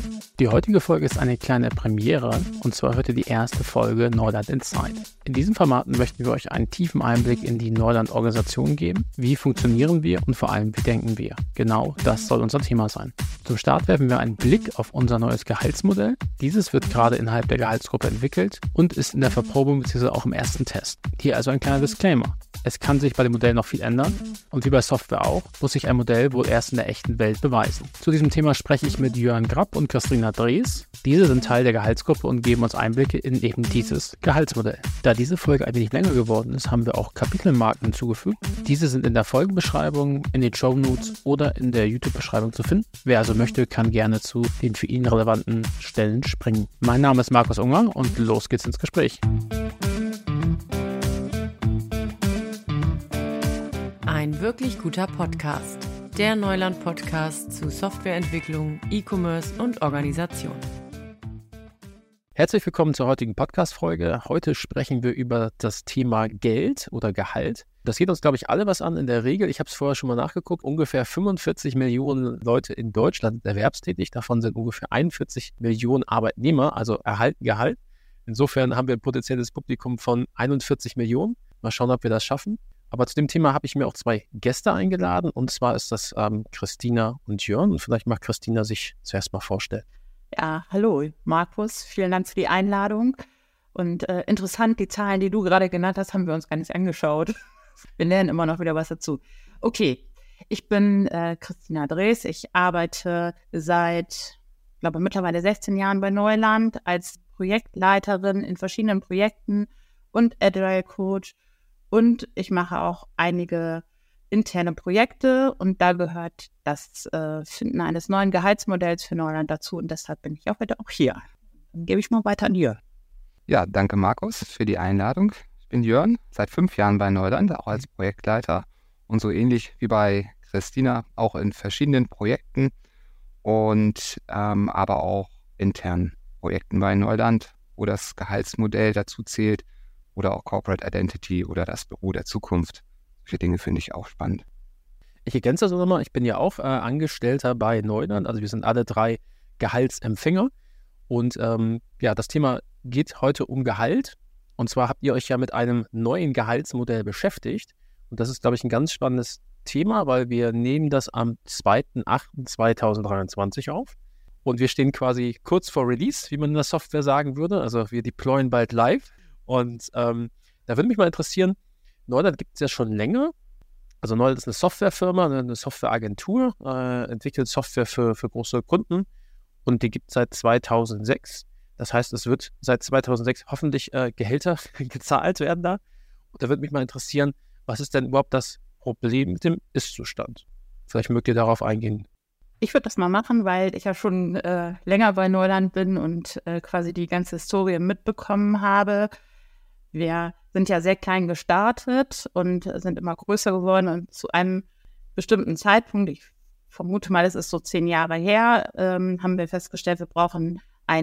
Die heutige Folge ist eine kleine Premiere und zwar hört ihr die erste Folge Neuland Inside. In diesen Formaten möchten wir euch einen tiefen Einblick in die Neuland-Organisation geben. Wie funktionieren wir und vor allem, wie denken wir? Genau das soll unser Thema sein. Zum Start werfen wir einen Blick auf unser neues Gehaltsmodell. Dieses wird gerade innerhalb der Gehaltsgruppe entwickelt und ist in der Verprobung bzw. auch im ersten Test. Hier also ein kleiner Disclaimer. Es kann sich bei dem Modell noch viel ändern und wie bei Software auch, muss sich ein Modell wohl erst in der echten Welt beweisen. Zu diesem Thema spreche ich mit Jörn Grapp und Christina Drees. Diese sind Teil der Gehaltsgruppe und geben uns Einblicke in eben dieses Gehaltsmodell. Da diese Folge ein wenig länger geworden ist, haben wir auch Kapitelmarken hinzugefügt. Diese sind in der Folgenbeschreibung, in den Shownotes oder in der YouTube-Beschreibung zu finden. Wer also möchte, kann gerne zu den für ihn relevanten Stellen springen. Mein Name ist Markus Unger und los geht's ins Gespräch. Ein wirklich guter Podcast. Der Neuland-Podcast zu Softwareentwicklung, E-Commerce und Organisation. Herzlich willkommen zur heutigen Podcast-Folge. Heute sprechen wir über das Thema Geld oder Gehalt. Das geht uns, glaube ich, alle was an. In der Regel, ich habe es vorher schon mal nachgeguckt, ungefähr 45 Millionen Leute in Deutschland sind erwerbstätig. Davon sind ungefähr 41 Millionen Arbeitnehmer, also erhalten Gehalt. Insofern haben wir ein potenzielles Publikum von 41 Millionen. Mal schauen, ob wir das schaffen. Aber zu dem Thema habe ich mir auch zwei Gäste eingeladen. Und zwar ist das Christina und Jörn. Und vielleicht mag Christina sich zuerst mal vorstellen. Ja, hallo Markus, vielen Dank für die Einladung. Und interessant, die Zahlen, die du gerade genannt hast, haben wir uns gar nicht angeschaut. Wir lernen immer noch wieder was dazu. Okay, ich bin Christina Drees. Ich arbeite seit, glaube mittlerweile 16 Jahren bei Neuland als Projektleiterin in verschiedenen Projekten und Agile Coach. Und ich mache auch einige interne Projekte und da gehört das Finden eines neuen Gehaltsmodells für Neuland dazu und deshalb bin ich auch heute auch hier. Dann gebe ich mal weiter an Jörn. Ja, danke Markus für die Einladung. Ich bin Jörn, seit 5 Jahren bei Neuland, auch als Projektleiter und so ähnlich wie bei Christina auch in verschiedenen Projekten und aber auch internen Projekten bei Neuland, wo das Gehaltsmodell dazu zählt oder auch Corporate Identity oder das Büro der Zukunft. Solche Dinge finde ich auch spannend. Ich ergänze das nochmal, ich bin ja auch Angestellter bei Neuland, also wir sind alle 3 Gehaltsempfänger und das Thema geht heute um Gehalt und zwar habt ihr euch ja mit einem neuen Gehaltsmodell beschäftigt und das ist, glaube ich, ein ganz spannendes Thema, weil wir nehmen das am 2.8.2023 auf und wir stehen quasi kurz vor Release, wie man in der Software sagen würde, also wir deployen bald live und da würde mich mal interessieren, Neuland gibt es ja schon länger. Also Neuland ist eine Softwarefirma, eine Softwareagentur, entwickelt Software für große Kunden und die gibt es seit 2006. Das heißt, es wird seit 2006 hoffentlich Gehälter gezahlt werden da. Und da würde mich mal interessieren, was ist denn überhaupt das Problem mit dem Ist-Zustand? Vielleicht mögt ihr darauf eingehen. Ich würde das mal machen, weil ich ja schon länger bei Neuland bin und quasi die ganze Historie mitbekommen habe. Wir sind ja sehr klein gestartet und sind immer größer geworden und zu einem bestimmten Zeitpunkt, ich vermute mal, es ist so 10 Jahre her, haben wir festgestellt, wir brauchen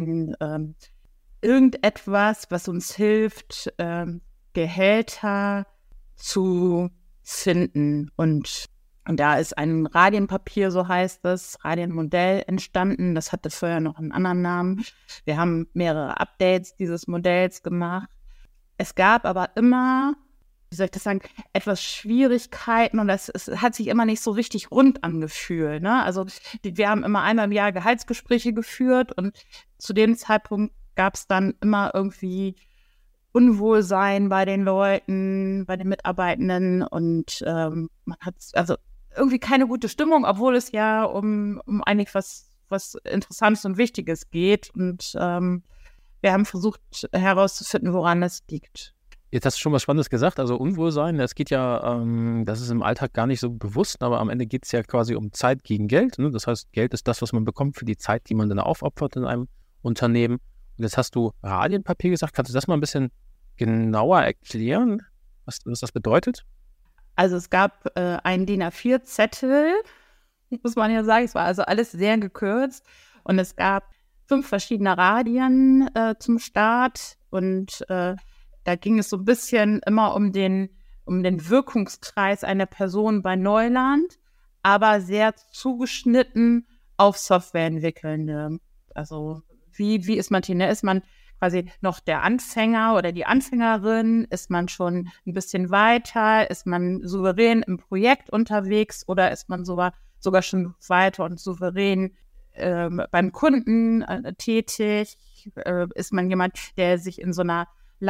irgendetwas, was uns hilft, Gehälter zu finden. Und da ist ein Radienpapier, so heißt es, Radienmodell entstanden. Das hatte vorher noch einen anderen Namen. Wir haben mehrere Updates dieses Modells gemacht. Es gab aber immer, wie soll ich das sagen, etwas Schwierigkeiten und es hat sich immer nicht so richtig rund angefühlt. Ne? Also wir haben immer einmal im Jahr Gehaltsgespräche geführt und zu dem Zeitpunkt gab es dann immer irgendwie Unwohlsein bei den Leuten, bei den Mitarbeitenden und man hat also irgendwie keine gute Stimmung, obwohl es ja um eigentlich was Interessantes und Wichtiges geht und wir haben versucht herauszufinden, woran es liegt. Jetzt hast du schon was Spannendes gesagt, also Unwohlsein, das geht ja, das ist im Alltag gar nicht so bewusst, aber am Ende geht es ja quasi um Zeit gegen Geld. Ne? Das heißt, Geld ist das, was man bekommt für die Zeit, die man dann aufopfert in einem Unternehmen. Und jetzt hast du Radienpapier gesagt. Kannst du das mal ein bisschen genauer erklären, was das bedeutet? Also es gab einen DIN A4-Zettel, muss man ja sagen. Es war also alles sehr gekürzt und es gab 5 verschiedene Radien zum Start und da ging es so ein bisschen immer um den Wirkungskreis einer Person bei Neuland, aber sehr zugeschnitten auf Softwareentwickelnde. Also wie ist man hier? Ne? Ist man quasi noch der Anfänger oder die Anfängerin? Ist man schon ein bisschen weiter? Ist man souverän im Projekt unterwegs oder ist man sogar schon weiter und souverän beim Kunden tätig? Ist man jemand, der sich in so einer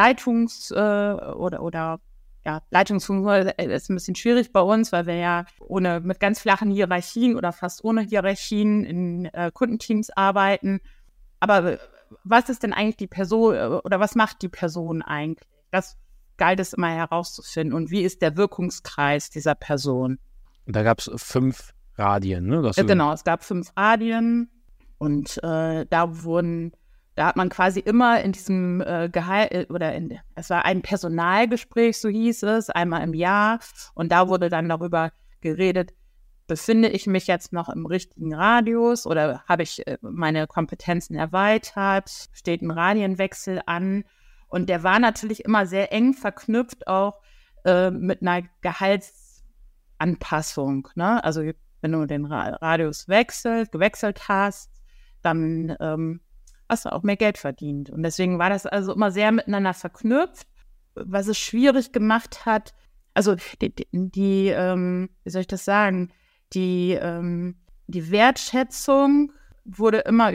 Leitungsfunktion ist ein bisschen schwierig bei uns, weil wir ja mit ganz flachen Hierarchien oder fast ohne Hierarchien in Kundenteams arbeiten. Aber was ist denn eigentlich die Person oder was macht die Person eigentlich? Das galt es immer herauszufinden. Und wie ist der Wirkungskreis dieser Person? Und da gab es 5 Radien, ne? Genau, es gab 5 Radien und da hat man quasi immer in diesem es war ein Personalgespräch, so hieß es, einmal im Jahr. Und da wurde dann darüber geredet, befinde ich mich jetzt noch im richtigen Radius oder habe ich meine Kompetenzen erweitert? Steht ein Radienwechsel an? Und der war natürlich immer sehr eng verknüpft auch mit einer Gehaltsanpassung, ne? Also wenn du den Radius gewechselt hast, dann hast du auch mehr Geld verdient. Und deswegen war das also immer sehr miteinander verknüpft, was es schwierig gemacht hat. Also wie soll ich das sagen? Die Wertschätzung wurde immer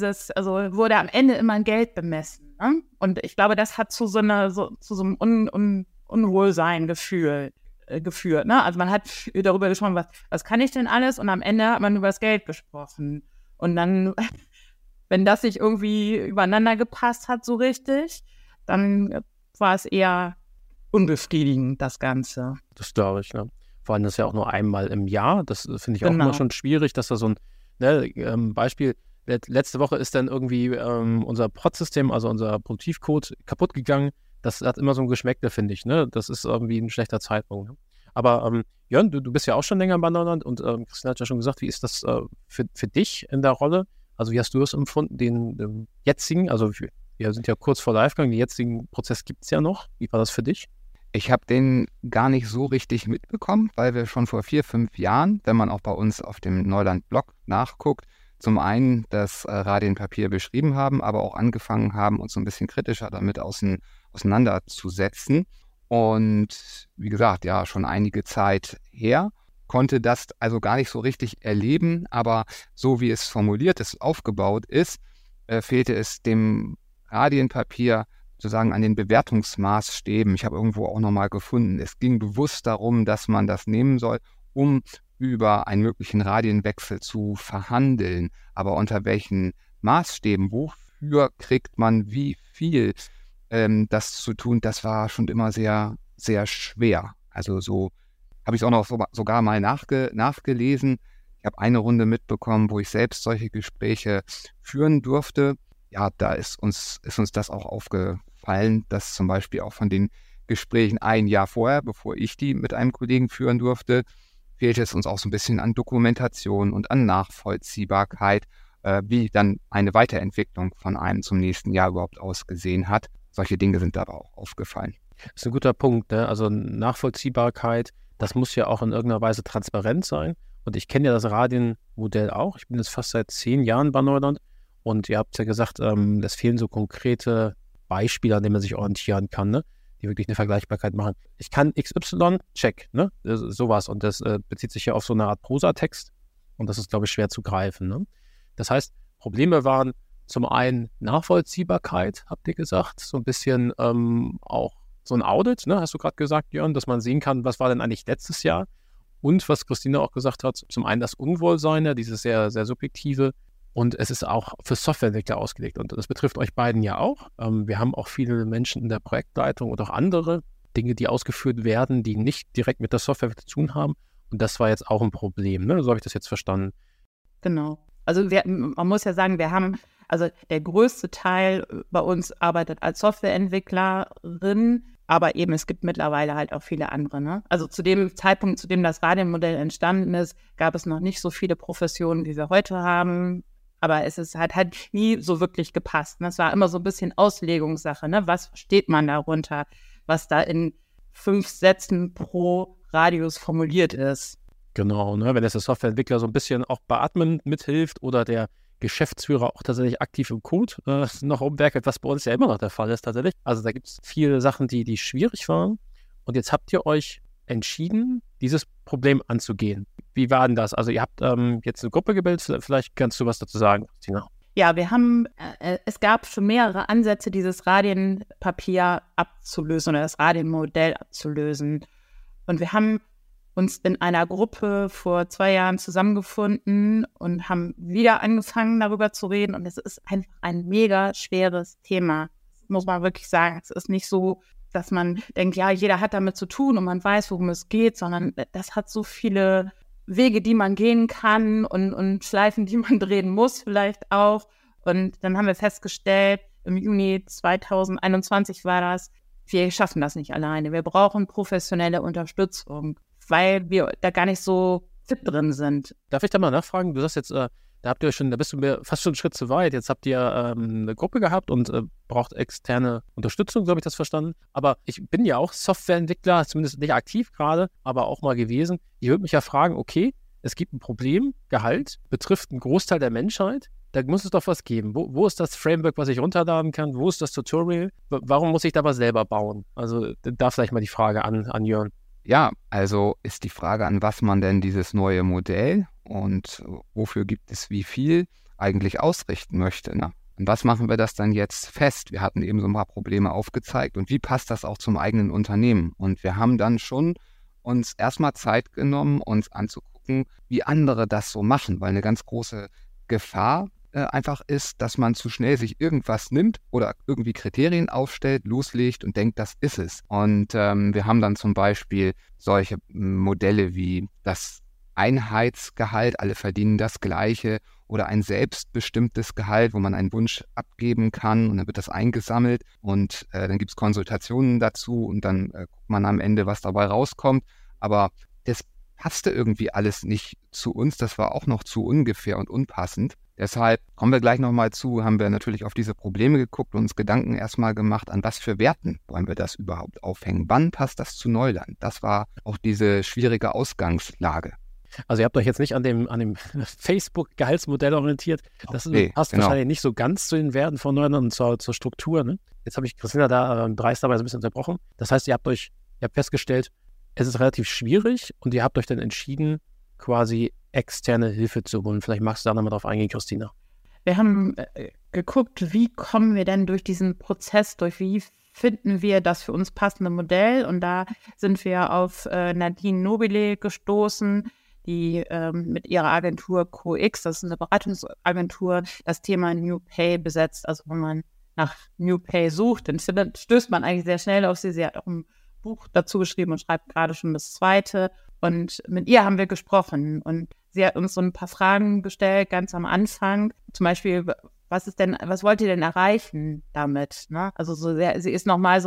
wurde am Ende immer in Geld bemessen. Ne? Und ich glaube, das hat zu so einem Unwohlsein geführt. Ne? Also man hat darüber gesprochen, was kann ich denn alles? Und am Ende hat man über das Geld gesprochen. Und dann, wenn das nicht irgendwie übereinander gepasst hat so richtig, dann war es eher unbefriedigend, das Ganze. Das glaube ich, ne? Vor allem das ist ja auch nur einmal im Jahr. Das finde ich auch immer schon schwierig, dass da so ein Beispiel, letzte Woche ist dann irgendwie unser Prod-System, also unser Produktivcode, kaputt gegangen. Das hat immer so ein Geschmäckle, finde ich. Ne? Das ist irgendwie ein schlechter Zeitpunkt. Ne? Aber Jörn, du bist ja auch schon länger im Neuland und Christian hat ja schon gesagt, wie ist das für dich in der Rolle? Also wie hast du das empfunden, den jetzigen, also wir sind ja kurz vor Livegang, den jetzigen Prozess gibt es ja noch. Wie war das für dich? Ich habe den gar nicht so richtig mitbekommen, weil wir schon vor 4, 5 Jahren, wenn man auch bei uns auf dem Neuland-Blog nachguckt, zum einen das Radienpapier beschrieben haben, aber auch angefangen haben, uns so ein bisschen kritischer damit auseinanderzusetzen. Und wie gesagt, ja, schon einige Zeit her, konnte das also gar nicht so richtig erleben, aber so wie es formuliert ist, aufgebaut ist, fehlte es dem Radienpapier sozusagen an den Bewertungsmaßstäben. Ich habe irgendwo auch nochmal gefunden, es ging bewusst darum, dass man das nehmen soll, um über einen möglichen Radienwechsel zu verhandeln. Aber unter welchen Maßstäben, wofür kriegt man wie viel das zu tun, das war schon immer sehr, sehr schwer. Also so habe ich es auch noch sogar mal nachgelesen. Ich habe eine Runde mitbekommen, wo ich selbst solche Gespräche führen durfte. Ja, da ist uns das auch aufgefallen, dass zum Beispiel auch von den Gesprächen ein Jahr vorher, bevor ich die mit einem Kollegen führen durfte, fehlte es uns auch so ein bisschen an Dokumentation und an Nachvollziehbarkeit, wie dann eine Weiterentwicklung von einem zum nächsten Jahr überhaupt ausgesehen hat. Solche Dinge sind da aber auch aufgefallen. Das ist ein guter Punkt, ne? Also Nachvollziehbarkeit, das muss ja auch in irgendeiner Weise transparent sein. Und ich kenne ja das Radienmodell auch. Ich bin jetzt fast seit 10 Jahren bei Neuland. Und ihr habt ja gesagt, es fehlen so konkrete Beispiele, an denen man sich orientieren kann, ne? Die wirklich eine Vergleichbarkeit machen. Ich kann XY, check, ne? Sowas. Und das bezieht sich ja auf so eine Art Prosatext. Und das ist, glaube ich, schwer zu greifen, ne? Das heißt, Probleme waren zum einen Nachvollziehbarkeit, habt ihr gesagt. So ein bisschen auch so ein Audit, ne? Hast du gerade gesagt, Jörn, dass man sehen kann, was war denn eigentlich letztes Jahr? Und was Christina auch gesagt hat, zum einen das Unwohlsein, dieses sehr, sehr subjektive. Und es ist auch für Softwareentwickler ausgelegt. Und das betrifft euch beiden ja auch. Wir haben auch viele Menschen in der Projektleitung und auch andere Dinge, die ausgeführt werden, die nicht direkt mit der Software zu tun haben. Und das war jetzt auch ein Problem, ne? So habe ich das jetzt verstanden. Genau. Also man muss ja sagen, also der größte Teil bei uns arbeitet als Softwareentwicklerin, aber eben es gibt mittlerweile halt auch viele andere. Ne? Also zu dem Zeitpunkt, zu dem das Radienmodell entstanden ist, gab es noch nicht so viele Professionen, wie wir heute haben. Aber hat halt nie so wirklich gepasst. Ne? Es war immer so ein bisschen Auslegungssache. Ne? Was versteht man darunter, was da in 5 Sätzen pro Radius formuliert ist? Genau, ne? Wenn jetzt der Softwareentwickler so ein bisschen auch bei Admin mithilft oder der Geschäftsführer auch tatsächlich aktiv im Code noch rumwerkelt, was bei uns ja immer noch der Fall ist tatsächlich. Also da gibt es viele Sachen, die schwierig waren. Und jetzt habt ihr euch entschieden, dieses Problem anzugehen. Wie war denn das? Also ihr habt jetzt eine Gruppe gebildet, vielleicht kannst du was dazu sagen, Christina. Ja, es gab schon mehrere Ansätze, dieses Radienpapier abzulösen oder das Radienmodell abzulösen. Und wir haben uns in einer Gruppe vor 2 Jahren zusammengefunden und haben wieder angefangen, darüber zu reden. Und es ist einfach ein mega schweres Thema. Das muss man wirklich sagen. Es ist nicht so, dass man denkt, ja, jeder hat damit zu tun und man weiß, worum es geht, sondern das hat so viele Wege, die man gehen kann und Schleifen, die man drehen muss vielleicht auch. Und dann haben wir festgestellt, im Juni 2021 war das, wir schaffen das nicht alleine. Wir brauchen professionelle Unterstützung, weil wir da gar nicht so fit drin sind. Darf ich da mal nachfragen? Du sagst jetzt, da bist du mir fast schon einen Schritt zu weit. Jetzt habt ihr eine Gruppe gehabt und braucht externe Unterstützung, so habe ich das verstanden. Aber ich bin ja auch Softwareentwickler, zumindest nicht aktiv gerade, aber auch mal gewesen. Ich würde mich ja fragen, okay, es gibt ein Problem, Gehalt, betrifft einen Großteil der Menschheit. Da muss es doch was geben. Wo ist das Framework, was ich runterladen kann? Wo ist das Tutorial? Warum muss ich da was selber bauen? Also da vielleicht mal die Frage an Jörn. Ja, also ist die Frage, an was man denn dieses neue Modell und wofür gibt es wie viel eigentlich ausrichten möchte. Ne? Und was machen wir das dann jetzt fest? Wir hatten eben so ein paar Probleme aufgezeigt und wie passt das auch zum eigenen Unternehmen? Und wir haben dann schon uns erstmal Zeit genommen, uns anzugucken, wie andere das so machen, weil eine ganz große Gefahr einfach ist, dass man zu schnell sich irgendwas nimmt oder irgendwie Kriterien aufstellt, loslegt und denkt, das ist es. Und wir haben dann zum Beispiel solche Modelle wie das Einheitsgehalt, alle verdienen das Gleiche, oder ein selbstbestimmtes Gehalt, wo man einen Wunsch abgeben kann und dann wird das eingesammelt und dann gibt es Konsultationen dazu und dann guckt man am Ende, was dabei rauskommt. Aber das passte irgendwie alles nicht zu uns, das war auch noch zu ungefähr und unpassend. Deshalb kommen wir gleich nochmal zu, haben wir natürlich auf diese Probleme geguckt und uns Gedanken erstmal gemacht, an was für Werten wollen wir das überhaupt aufhängen? Wann passt das zu Neuland? Das war auch diese schwierige Ausgangslage. Also ihr habt euch jetzt nicht an dem Facebook-Gehaltsmodell orientiert. Das passt wahrscheinlich nicht so ganz zu den Werten von Neuland und zur Struktur. Ne? Jetzt habe ich Christina da dreisterweise ein bisschen unterbrochen. Das heißt, ihr habt festgestellt, es ist relativ schwierig und ihr habt euch dann entschieden, quasi externe Hilfe zu holen. Vielleicht magst du da nochmal drauf eingehen, Christina. Wir haben geguckt, wie kommen wir denn durch diesen Prozess durch, wie finden wir das für uns passende Modell, und da sind wir auf Nadine Nobile gestoßen, die mit ihrer Agentur CoX, das ist eine Beratungsagentur, das Thema New Pay besetzt. Also wenn man nach New Pay sucht, dann stößt man eigentlich sehr schnell auf sie. Sie hat auch ein Buch dazu geschrieben und schreibt gerade schon das 2. Und mit ihr haben wir gesprochen und sie hat uns so ein paar Fragen gestellt, ganz am Anfang. Zum Beispiel, was wollt ihr denn erreichen damit? Ne? Also sie ist sind nochmal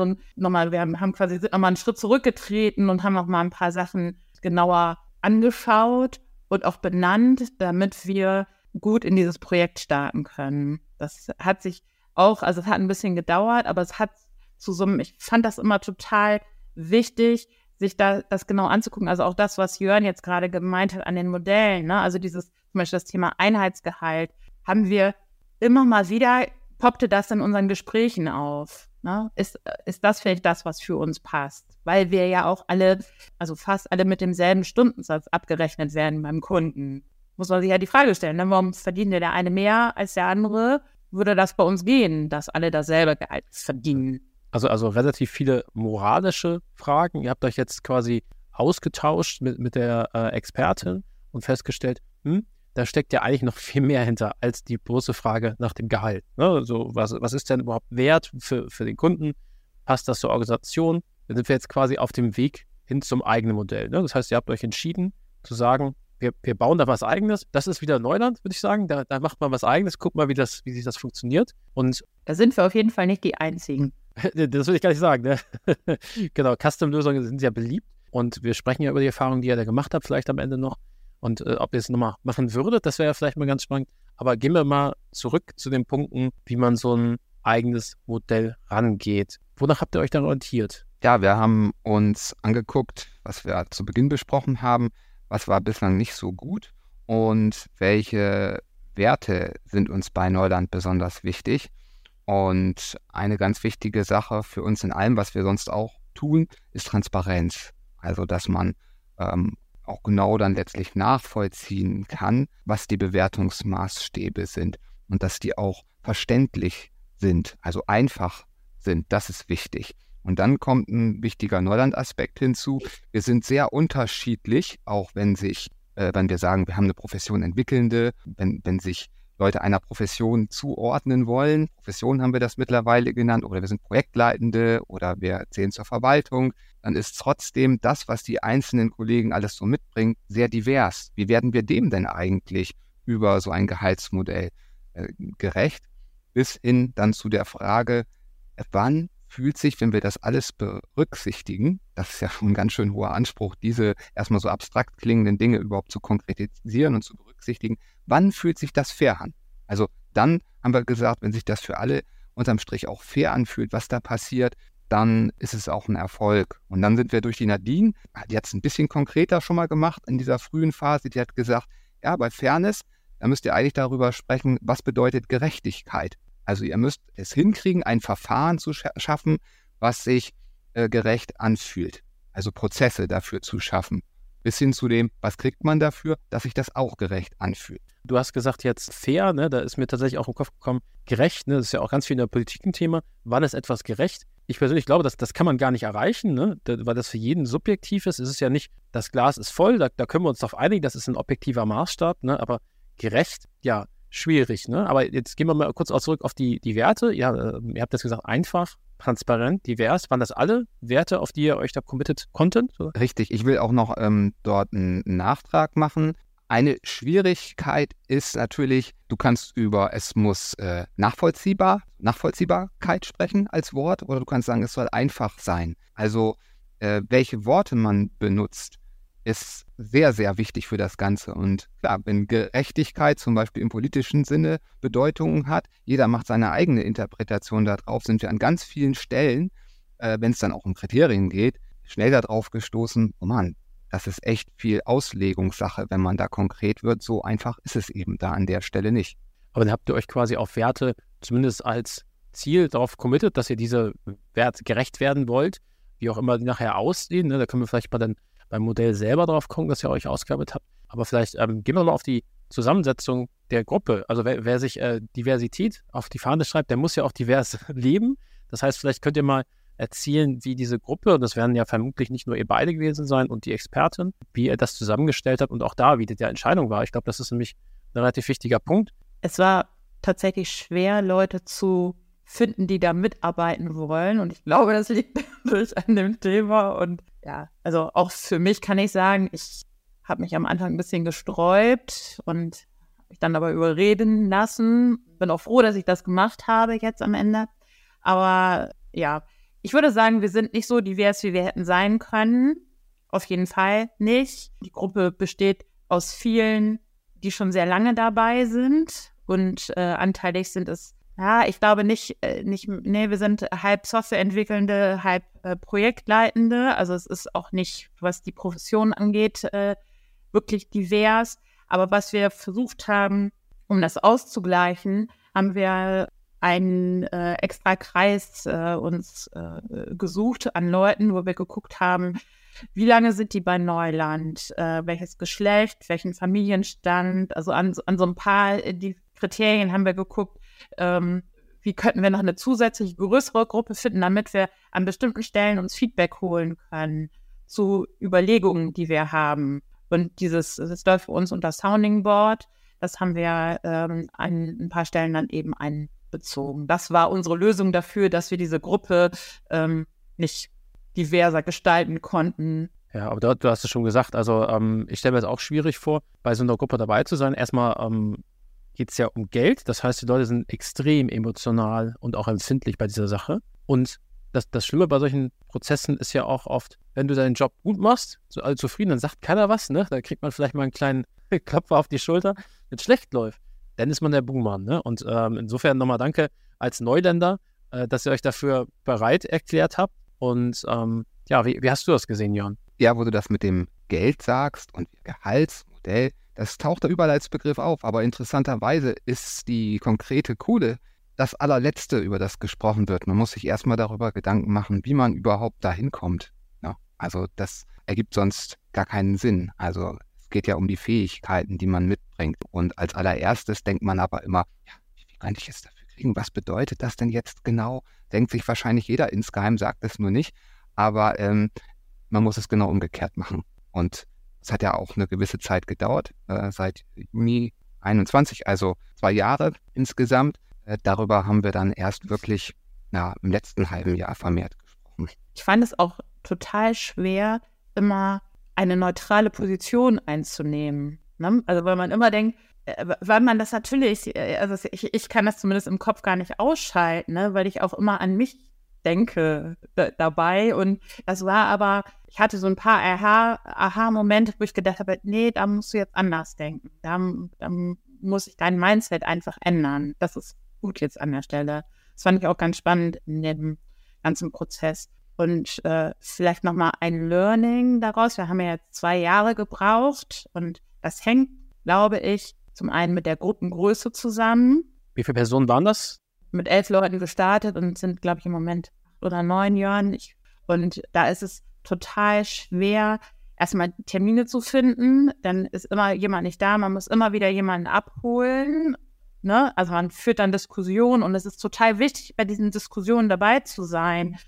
einen Schritt zurückgetreten und haben nochmal ein paar Sachen genauer angeschaut und auch benannt, damit wir gut in dieses Projekt starten können. Das hat es hat ein bisschen gedauert, aber es hat ich fand das immer total wichtig, sich das genau anzugucken. Also auch das, was Jörn jetzt gerade gemeint hat an den Modellen, ne? Also zum Beispiel das Thema Einheitsgehalt, haben wir immer mal wieder, poppte das in unseren Gesprächen auf. Ne? Ist das vielleicht das, was für uns passt? Weil wir ja auch fast alle mit demselben Stundensatz abgerechnet werden beim Kunden. Muss man sich ja die Frage stellen, ne? Warum verdient der eine mehr als der andere? Würde das bei uns gehen, dass alle dasselbe Gehalt verdienen? Also relativ viele moralische Fragen. Ihr habt euch jetzt quasi ausgetauscht mit der Expertin und festgestellt, da steckt ja eigentlich noch viel mehr hinter als die bloße Frage nach dem Gehalt. Ne? Also was ist denn überhaupt wert für den Kunden? Passt das zur Organisation? Dann sind wir jetzt quasi auf dem Weg hin zum eigenen Modell. Ne? Das heißt, ihr habt euch entschieden zu sagen, wir bauen da was Eigenes. Das ist wieder Neuland, würde ich sagen. Da macht man was Eigenes. Guckt mal, wie sich das funktioniert. Und da sind wir auf jeden Fall nicht die Einzigen. Das will ich gar nicht sagen. Ne? Genau, Custom-Lösungen sind sehr beliebt. Und wir sprechen ja über die Erfahrungen, die ihr da gemacht habt, vielleicht am Ende noch. Und ob ihr es nochmal machen würdet, das wäre ja vielleicht mal ganz spannend. Aber gehen wir mal zurück zu den Punkten, wie man so ein eigenes Modell rangeht. Wonach habt ihr euch dann orientiert? Ja, wir haben uns angeguckt, was wir zu Beginn besprochen haben, was war bislang nicht so gut und welche Werte sind uns bei Neuland besonders wichtig. Und eine ganz wichtige Sache für uns in allem, was wir sonst auch tun, ist Transparenz. Also, dass man auch genau dann letztlich nachvollziehen kann, was die Bewertungsmaßstäbe sind und dass die auch verständlich sind, also einfach sind. Das ist wichtig. Und dann kommt ein wichtiger Neuland-Aspekt hinzu. Wir sind sehr unterschiedlich, auch wenn wir sagen, wir haben eine Profession Entwickelnde, wenn sich Leute einer Profession zuordnen wollen. Profession haben wir das mittlerweile genannt, oder wir sind Projektleitende oder wir zählen zur Verwaltung. Dann ist trotzdem das, was die einzelnen Kollegen alles so mitbringen, sehr divers. Wie werden wir dem denn eigentlich über so ein Gehaltsmodell gerecht? Bis hin dann zu der Frage, wann fühlt sich, wenn wir das alles berücksichtigen, das ist ja schon ein ganz schön hoher Anspruch, diese erstmal so abstrakt klingenden Dinge überhaupt zu konkretisieren und zu berücksichtigen, wann fühlt sich das fair an? Also dann haben wir gesagt, wenn sich das für alle unterm Strich auch fair anfühlt, was da passiert, dann ist es auch ein Erfolg. Und dann sind wir durch die Nadine, die hat es ein bisschen konkreter schon mal gemacht in dieser frühen Phase, die hat gesagt, ja, bei Fairness, da müsst ihr eigentlich darüber sprechen, was bedeutet Gerechtigkeit? Also ihr müsst es hinkriegen, ein Verfahren zu schaffen, was sich gerecht anfühlt. Also Prozesse dafür zu schaffen. Bis hin zu dem, was kriegt man dafür, dass sich das auch gerecht anfühlt. Du hast gesagt jetzt fair, ne? Da ist mir tatsächlich auch im Kopf gekommen, gerecht, ne? Das ist ja auch ganz viel in der Politik ein Thema. Wann ist etwas gerecht? Ich persönlich glaube, das kann man gar nicht erreichen, ne? Weil das für jeden subjektiv ist. Es ist ja nicht, das Glas ist voll, da können wir uns darauf einigen, das ist ein objektiver Maßstab, ne? Aber gerecht, ja, schwierig, ne? Aber jetzt gehen wir mal kurz auch zurück auf die Werte. Ja, ihr habt jetzt gesagt, einfach, transparent, divers. Waren das alle Werte, auf die ihr euch da committed konntet? Oder? Richtig, ich will auch noch dort einen Nachtrag machen. Eine Schwierigkeit ist natürlich, du kannst über, es muss Nachvollziehbarkeit sprechen als Wort, oder du kannst sagen, es soll einfach sein. Also welche Worte man benutzt, ist sehr, sehr wichtig für das Ganze. Und klar, wenn Gerechtigkeit zum Beispiel im politischen Sinne Bedeutungen hat, jeder macht seine eigene Interpretation darauf, sind wir an ganz vielen Stellen, wenn es dann auch um Kriterien geht, schnell darauf gestoßen, oh Mann, das ist echt viel Auslegungssache, wenn man da konkret wird. So einfach ist es eben da an der Stelle nicht. Aber dann habt ihr euch quasi auf Werte zumindest als Ziel darauf committed, dass ihr diese Werte gerecht werden wollt, wie auch immer die nachher aussehen. Ne? Da können wir vielleicht mal dann beim Modell selber drauf gucken, dass ihr euch ausgearbeitet habt. Aber vielleicht gehen wir mal auf die Zusammensetzung der Gruppe. Also wer sich Diversität auf die Fahne schreibt, der muss ja auch divers leben. Das heißt, vielleicht könnt ihr mal erzählen, wie diese Gruppe, und das werden ja vermutlich nicht nur ihr beide gewesen sein und die Expertin, wie ihr das zusammengestellt habt und auch da, wie die Entscheidung war. Ich glaube, das ist nämlich ein relativ wichtiger Punkt. Es war tatsächlich schwer, Leute zu finden, die da mitarbeiten wollen. Und ich glaube, das liegt natürlich an dem Thema. Und ja, also auch für mich kann ich sagen, ich habe mich am Anfang ein bisschen gesträubt und habe mich dann aber überreden lassen. Bin auch froh, dass ich das gemacht habe jetzt am Ende. Aber ja, ich würde sagen, wir sind nicht so divers, wie wir hätten sein können. Auf jeden Fall nicht. Die Gruppe besteht aus vielen, die schon sehr lange dabei sind. Und anteilig sind es, ja, ich glaube wir sind halb Softwareentwickelnde, halb Projektleitende. Also es ist auch nicht, was die Profession angeht, wirklich divers. Aber was wir versucht haben, um das auszugleichen, haben wir einen extra Kreis uns gesucht an Leuten, wo wir geguckt haben, wie lange sind die bei Neuland, welches Geschlecht, welchen Familienstand, also an so ein paar die Kriterien haben wir geguckt, wie könnten wir noch eine zusätzliche größere Gruppe finden, damit wir an bestimmten Stellen uns Feedback holen können zu Überlegungen, die wir haben. Und das läuft für uns unter Sounding Board, das haben wir an ein paar Stellen dann eben einbezogen. Das war unsere Lösung dafür, dass wir diese Gruppe nicht diverser gestalten konnten. Ja, aber du hast es schon gesagt, also ich stelle mir das auch schwierig vor, bei so einer Gruppe dabei zu sein. Erstmal geht es ja um Geld, das heißt, die Leute sind extrem emotional und auch empfindlich bei dieser Sache. Und das Schlimme bei solchen Prozessen ist ja auch oft, wenn du deinen Job gut machst, so alle zufrieden, dann sagt keiner was, ne? Dann kriegt man vielleicht mal einen kleinen Klopfer auf die Schulter, wenn es schlecht läuft. Dann ist man der Buhmann, ne? Und insofern nochmal danke als Neuländer, dass ihr euch dafür bereit erklärt habt. Und ja, wie hast du das gesehen, Jörn? Ja, wo du das mit dem Geld sagst und Gehaltsmodell, Das taucht da überall als Begriff auf, aber interessanterweise ist die konkrete Kohle das allerletzte, über das gesprochen wird. Man muss sich erstmal darüber Gedanken machen, wie man überhaupt dahin kommt. Ja, also das ergibt sonst gar keinen Sinn. Also es geht ja um die Fähigkeiten, die man mitbringt. Und als allererstes denkt man aber immer, ja, wie kann ich jetzt dafür kriegen? Was bedeutet das denn jetzt genau? Denkt sich wahrscheinlich jeder insgeheim, sagt es nur nicht. Aber man muss es genau umgekehrt machen. Und es hat ja auch eine gewisse Zeit gedauert, seit Juni 21, also 2 Jahre insgesamt. Darüber haben wir dann erst wirklich im letzten halben Jahr vermehrt gesprochen. Ich fand es auch total schwer, immer eine neutrale Position einzunehmen. Ne? Also weil man immer denkt, weil man das natürlich, also ich kann das zumindest im Kopf gar nicht ausschalten, ne? Weil ich auch immer an mich denke dabei. Und das war aber, ich hatte so ein paar Aha-Momente, wo ich gedacht habe, nee, da musst du jetzt anders denken. Da muss ich dein Mindset einfach ändern. Das ist gut jetzt an der Stelle. Das fand ich auch ganz spannend in dem ganzen Prozess. Und vielleicht nochmal ein Learning daraus. Wir haben ja jetzt 2 Jahre gebraucht und das hängt, glaube ich, zum einen mit der Gruppengröße zusammen. Wie viele Personen waren das? Mit 11 Leuten gestartet und sind, glaube ich, im Moment 8 oder 9 Jahren. Und da ist es total schwer, erstmal Termine zu finden. Dann ist immer jemand nicht da. Man muss immer wieder jemanden abholen. Ne? Also man führt dann Diskussionen und es ist total wichtig, bei diesen Diskussionen dabei zu sein,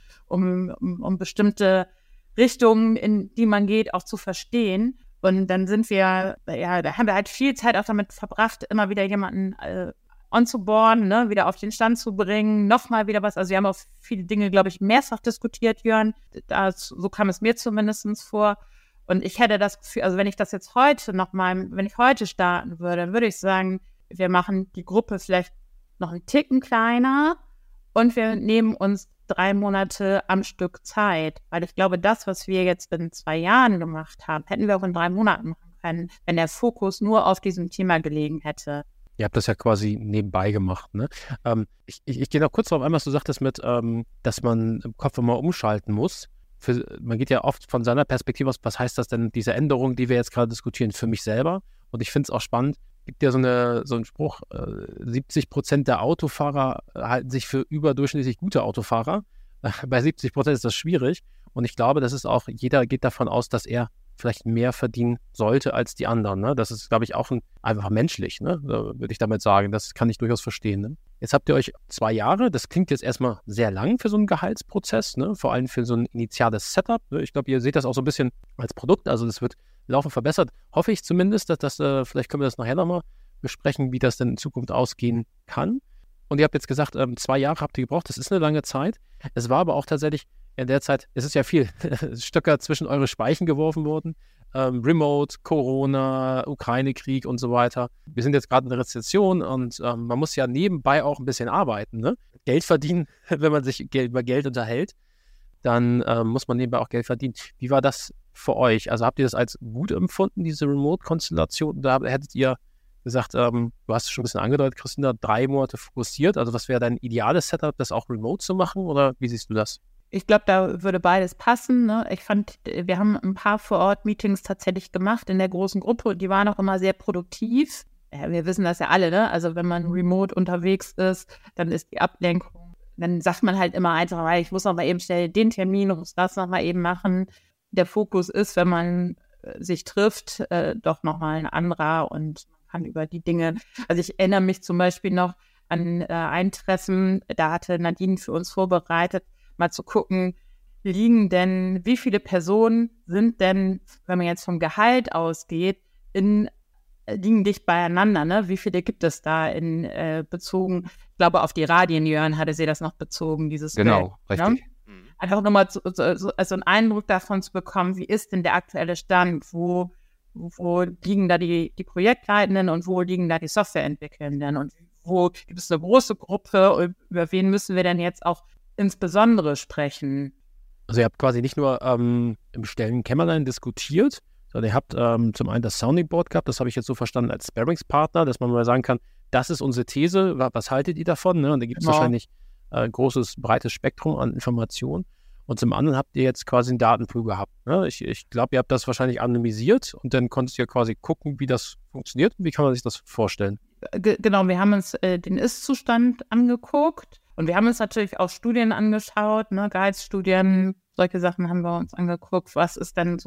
um bestimmte Richtungen, in die man geht, auch zu verstehen. Und dann da haben wir halt viel Zeit auch damit verbracht, immer wieder jemanden onzuboarden, ne, wieder auf den Stand zu bringen, nochmal wieder was. Also wir haben auch viele Dinge, glaube ich, mehrfach diskutiert, Jörn. So kam es mir zumindest vor. Und ich hätte das Gefühl, also wenn ich das jetzt wenn ich heute starten würde, dann würde ich sagen, wir machen die Gruppe vielleicht noch einen Ticken kleiner und wir nehmen uns 3 Monate am Stück Zeit. Weil ich glaube, das, was wir jetzt in 2 Jahren gemacht haben, hätten wir auch in 3 Monaten machen können, wenn der Fokus nur auf diesem Thema gelegen hätte. Ihr habt das ja quasi nebenbei gemacht, ne? Ich gehe noch kurz darauf ein, was du sagtest dass man im Kopf immer umschalten muss. Man geht ja oft von seiner Perspektive aus, was heißt das denn, diese Änderung, die wir jetzt gerade diskutieren, für mich selber? Und ich finde es auch spannend, gibt ja so einen Spruch, 70% der Autofahrer halten sich für überdurchschnittlich gute Autofahrer. Bei 70% ist das schwierig. Und ich glaube, das ist auch, jeder geht davon aus, dass er vielleicht mehr verdienen sollte als die anderen. Ne? Das ist, glaube ich, auch einfach menschlich, ne? Würde ich damit sagen. Das kann ich durchaus verstehen. Ne? Jetzt habt ihr euch 2 Jahre, das klingt jetzt erstmal sehr lang für so einen Gehaltsprozess, ne? Vor allem für so ein initiales Setup. Ne? Ich glaube, ihr seht das auch so ein bisschen als Produkt, also das wird laufend verbessert. Hoffe ich zumindest, dass vielleicht können wir das nachher nochmal besprechen, wie das denn in Zukunft ausgehen kann. Und ihr habt jetzt gesagt, 2 Jahre habt ihr gebraucht, das ist eine lange Zeit. Es war aber auch tatsächlich in der Zeit, es ist ja viel Stöcker zwischen eure Speichen geworfen worden. Remote, Corona, Ukraine-Krieg und so weiter. Wir sind jetzt gerade in der Rezession und man muss ja nebenbei auch ein bisschen arbeiten, ne? Geld verdienen, wenn man sich über Geld unterhält, dann muss man nebenbei auch Geld verdienen. Wie war das für euch? Also habt ihr das als gut empfunden, diese Remote-Konstellation? Da hättet ihr gesagt, du hast es schon ein bisschen angedeutet, Christina, 3 Monate fokussiert. Also was wäre dein ideales Setup, das auch remote zu machen? Oder wie siehst du das? Ich glaube, da würde beides passen. Ne? Ich fand, wir haben ein paar Vor-Ort-Meetings tatsächlich gemacht in der großen Gruppe und die waren auch immer sehr produktiv. Ja, wir wissen das ja alle, ne? Also wenn man remote unterwegs ist, dann ist die Ablenkung, dann sagt man halt immer einfach, weil ich muss noch mal eben schnell den Termin und muss das noch mal eben machen. Der Fokus ist, wenn man sich trifft, doch noch mal ein anderer und man kann über die Dinge, also ich erinnere mich zum Beispiel noch an ein Treffen, da hatte Nadine für uns vorbereitet, mal zu gucken, wie viele Personen sind denn, wenn man jetzt vom Gehalt ausgeht, liegen dicht beieinander, ne? Wie viele gibt es da bezogen, ich glaube auf die Radien, Jörn hatte sie das noch bezogen, dieses Genau, Bild, richtig. Ne? Einfach nochmal also einen Eindruck davon zu bekommen, wie ist denn der aktuelle Stand, wo liegen da die Projektleitenden und wo liegen da die Softwareentwickelnden und wo gibt es eine große Gruppe und über wen müssen wir denn jetzt auch insbesondere sprechen? Also ihr habt quasi nicht nur im stillen Kämmerlein diskutiert, sondern ihr habt zum einen das Sounding Board gehabt, das habe ich jetzt so verstanden als Sparringspartner, dass man mal sagen kann, das ist unsere These, was haltet ihr davon? Ne? Und da gibt es wahrscheinlich ein großes, breites Spektrum an Informationen. Und zum anderen habt ihr jetzt quasi einen Datenpool gehabt. Ne? Ich glaube, ihr habt das wahrscheinlich anonymisiert und dann konntest ihr quasi gucken, wie das funktioniert und wie kann man sich das vorstellen? Genau, wir haben uns den Ist-Zustand angeguckt und wir haben uns natürlich auch Studien angeschaut, ne? Gehaltsstudien, solche Sachen haben wir uns angeguckt. Was sind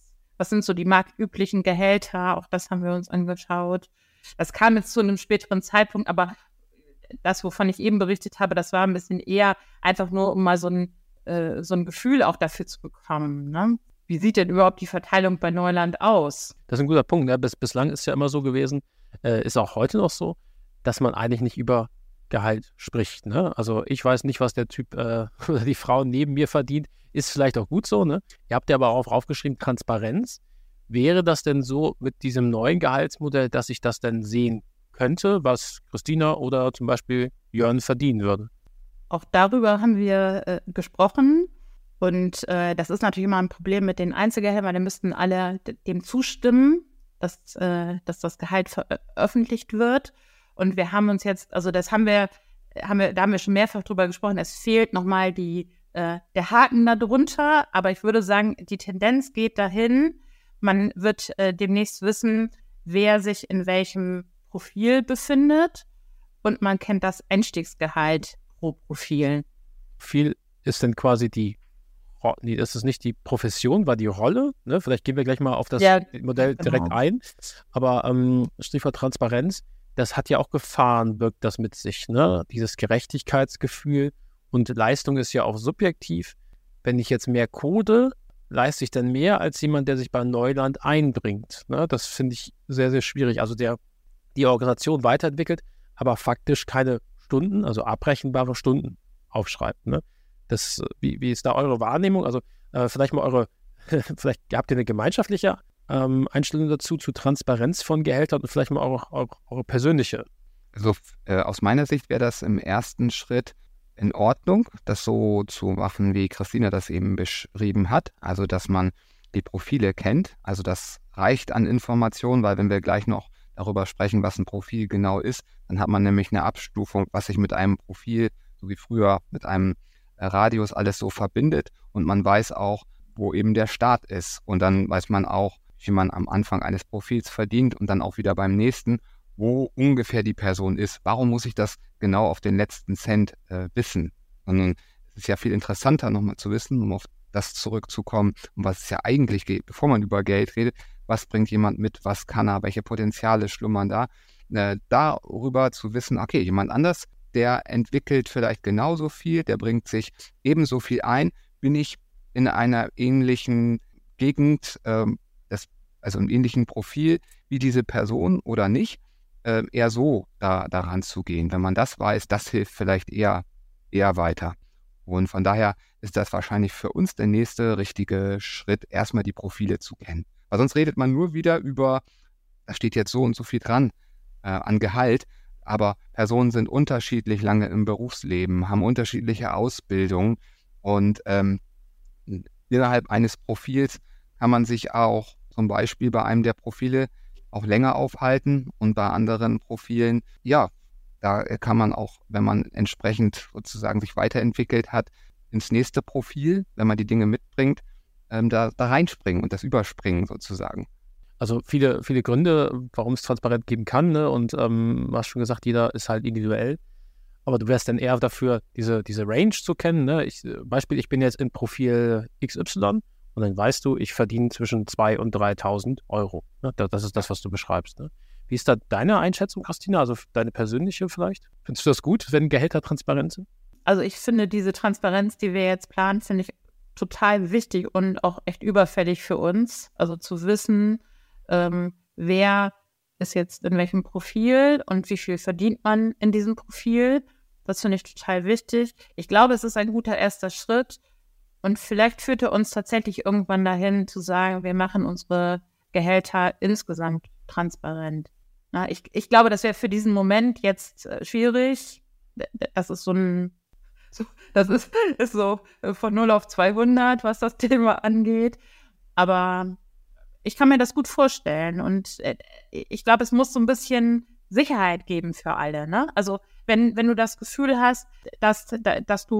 so die marktüblichen Gehälter? Auch das haben wir uns angeschaut. Das kam jetzt zu einem späteren Zeitpunkt, aber das, wovon ich eben berichtet habe, das war ein bisschen eher einfach nur, um mal so ein Gefühl auch dafür zu bekommen. Ne? Wie sieht denn überhaupt die Verteilung bei Neuland aus? Das ist ein guter Punkt. Ne? Bislang ist ja immer so gewesen, ist auch heute noch so, dass man eigentlich nicht über Gehalt spricht. Ne? Also ich weiß nicht, was der Typ oder die Frau neben mir verdient. Ist vielleicht auch gut so. Ne? Ihr habt ja aber auch aufgeschrieben, Transparenz. Wäre das denn so mit diesem neuen Gehaltsmodell, dass ich das denn sehen könnte, was Christina oder zum Beispiel Jörn verdienen würden? Auch darüber haben wir gesprochen und das ist natürlich immer ein Problem mit den Einzelgehältern, weil dann müssten alle dem zustimmen, dass das Gehalt veröffentlicht wird. Und wir haben uns jetzt, also da haben wir schon mehrfach drüber gesprochen, es fehlt nochmal der Haken da drunter, aber ich würde sagen, die Tendenz geht dahin, man wird demnächst wissen, wer sich in welchem Profil befindet und man kennt das Einstiegsgehalt pro Profil. Profil ist denn quasi das ist nicht die Profession, war die Rolle. Ne? Vielleicht gehen wir gleich mal auf das Modell direkt ein. Aber Stichwort Transparenz, das hat ja auch Gefahren, birgt das mit sich. Ne? Dieses Gerechtigkeitsgefühl und Leistung ist ja auch subjektiv. Wenn ich jetzt mehr code, leiste ich dann mehr als jemand, der sich bei Neuland einbringt. Ne? Das finde ich sehr, sehr schwierig. Also die Organisation weiterentwickelt, aber faktisch keine Stunden, also abrechenbare Stunden aufschreibt. Ne? Wie ist da eure Wahrnehmung? Also vielleicht vielleicht habt ihr eine gemeinschaftliche Einstellung dazu, zu Transparenz von Gehältern und vielleicht mal eure persönliche. Also aus meiner Sicht wäre das im ersten Schritt in Ordnung, das so zu machen, wie Christina das eben beschrieben hat. Also dass man die Profile kennt. Also das reicht an Informationen, weil wenn wir gleich noch darüber sprechen, was ein Profil genau ist, dann hat man nämlich eine Abstufung, was sich mit einem Profil, so wie früher mit einem Radius alles so verbindet und man weiß auch, wo eben der Start ist und dann weiß man auch, wie man am Anfang eines Profils verdient und dann auch wieder beim nächsten, wo ungefähr die Person ist. Warum muss ich das genau auf den letzten Cent wissen? Sondern es ist ja viel interessanter nochmal zu wissen, um auf das zurückzukommen, um was es ja eigentlich geht, bevor man über Geld redet. Was bringt jemand mit, was kann er, welche Potenziale schlummern da? Darüber zu wissen, okay, jemand anders, der entwickelt vielleicht genauso viel, der bringt sich ebenso viel ein, bin ich in einer ähnlichen Gegend, also im ähnlichen Profil wie diese Person oder nicht, eher so daran zu gehen. Wenn man das weiß, das hilft vielleicht eher weiter. Und von daher ist das wahrscheinlich für uns der nächste richtige Schritt, erstmal die Profile zu kennen. Weil sonst redet man nur wieder über, da steht jetzt so und so viel dran an Gehalt, aber Personen sind unterschiedlich lange im Berufsleben, haben unterschiedliche Ausbildungen und innerhalb eines Profils kann man sich auch zum Beispiel bei einem der Profile auch länger aufhalten und bei anderen Profilen, ja, da kann man auch, wenn man entsprechend sozusagen sich weiterentwickelt hat, ins nächste Profil, wenn man die Dinge mitbringt, da reinspringen und das überspringen sozusagen. Also viele, viele Gründe, warum es transparent geben kann, ne? Und du hast schon gesagt, jeder ist halt individuell. Aber du wärst dann eher dafür, diese Range zu kennen. Ne? Beispiel, ich bin jetzt in Profil XY und dann weißt du, ich verdiene zwischen 2.000 und 3.000 Euro. Ne? Das ist das, was du beschreibst. Ne? Wie ist da deine Einschätzung, Christina? Also deine persönliche vielleicht? Findest du das gut, wenn Gehälter transparent sind? Also ich finde diese Transparenz, die wir jetzt planen, finde ich total wichtig und auch echt überfällig für uns. Also zu wissen, wer ist jetzt in welchem Profil und wie viel verdient man in diesem Profil. Das finde ich total wichtig. Ich glaube, es ist ein guter erster Schritt und vielleicht führt er uns tatsächlich irgendwann dahin zu sagen, wir machen unsere Gehälter insgesamt transparent. Na, ich glaube, das wäre für diesen Moment jetzt schwierig. Das ist ist so von 0 auf 200, was das Thema angeht. Aber ich kann mir das gut vorstellen und ich glaube, es muss so ein bisschen Sicherheit geben für alle. Ne? Also wenn du das Gefühl hast, dass du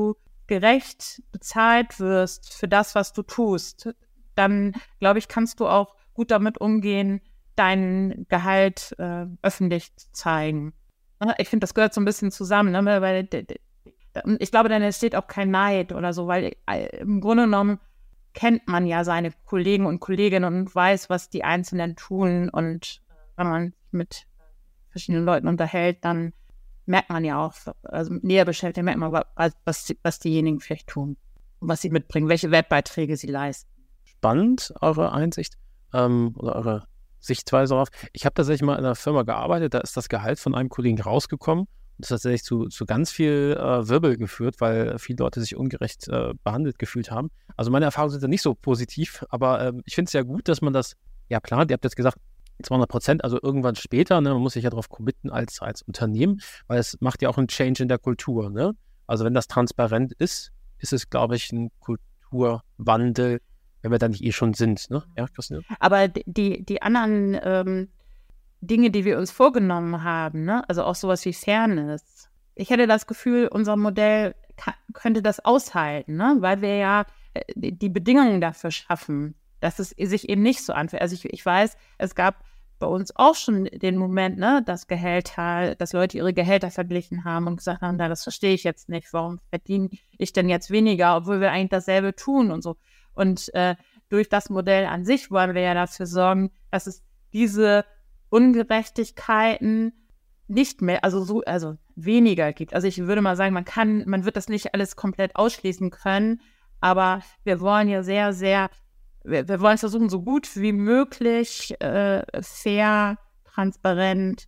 gerecht bezahlt wirst für das, was du tust, dann, glaube ich, kannst du auch gut damit umgehen, dein Gehalt öffentlich zu zeigen. Ich finde, das gehört so ein bisschen zusammen, ne? Weil ich glaube, dann entsteht auch kein Neid oder so, weil im Grunde genommen kennt man ja seine Kollegen und Kolleginnen und weiß, was die Einzelnen tun. Und wenn man sich mit verschiedenen Leuten unterhält, dann merkt man ja auch, also näher beschäftigt, merkt man, was diejenigen vielleicht tun und was sie mitbringen, welche Wertbeiträge sie leisten. Spannend, eure Einsicht oder eure Sichtweise darauf. Ich habe tatsächlich mal in einer Firma gearbeitet, da ist das Gehalt von einem Kollegen rausgekommen. Das hat tatsächlich zu ganz viel Wirbel geführt, weil viele Leute sich ungerecht behandelt gefühlt haben. Also meine Erfahrungen sind da nicht so positiv, aber ich finde es ja gut, dass man das plant. Ihr habt jetzt gesagt, 200%, also irgendwann später, ne, man muss sich ja darauf committen als Unternehmen, weil es macht ja auch einen Change in der Kultur. Ne? Also wenn das transparent ist, ist es, glaube ich, ein Kulturwandel, wenn wir da nicht schon sind. Ne? Ja, Christine? Aber die anderen Dinge, die wir uns vorgenommen haben, ne? Also auch sowas wie Fairness. Ich hätte das Gefühl, unser Modell könnte das aushalten, ne? Weil wir ja die Bedingungen dafür schaffen, dass es sich eben nicht so anfühlt. Also ich weiß, es gab bei uns auch schon den Moment, ne, dass Leute ihre Gehälter verglichen haben und gesagt haben, das verstehe ich jetzt nicht, warum verdiene ich denn jetzt weniger, obwohl wir eigentlich dasselbe tun und so. Und durch das Modell an sich wollen wir ja dafür sorgen, dass es diese Ungerechtigkeiten nicht mehr, also weniger gibt. Also ich würde mal sagen, man wird das nicht alles komplett ausschließen können, aber wir wollen ja sehr, sehr, wir wollen versuchen, so gut wie möglich fair, transparent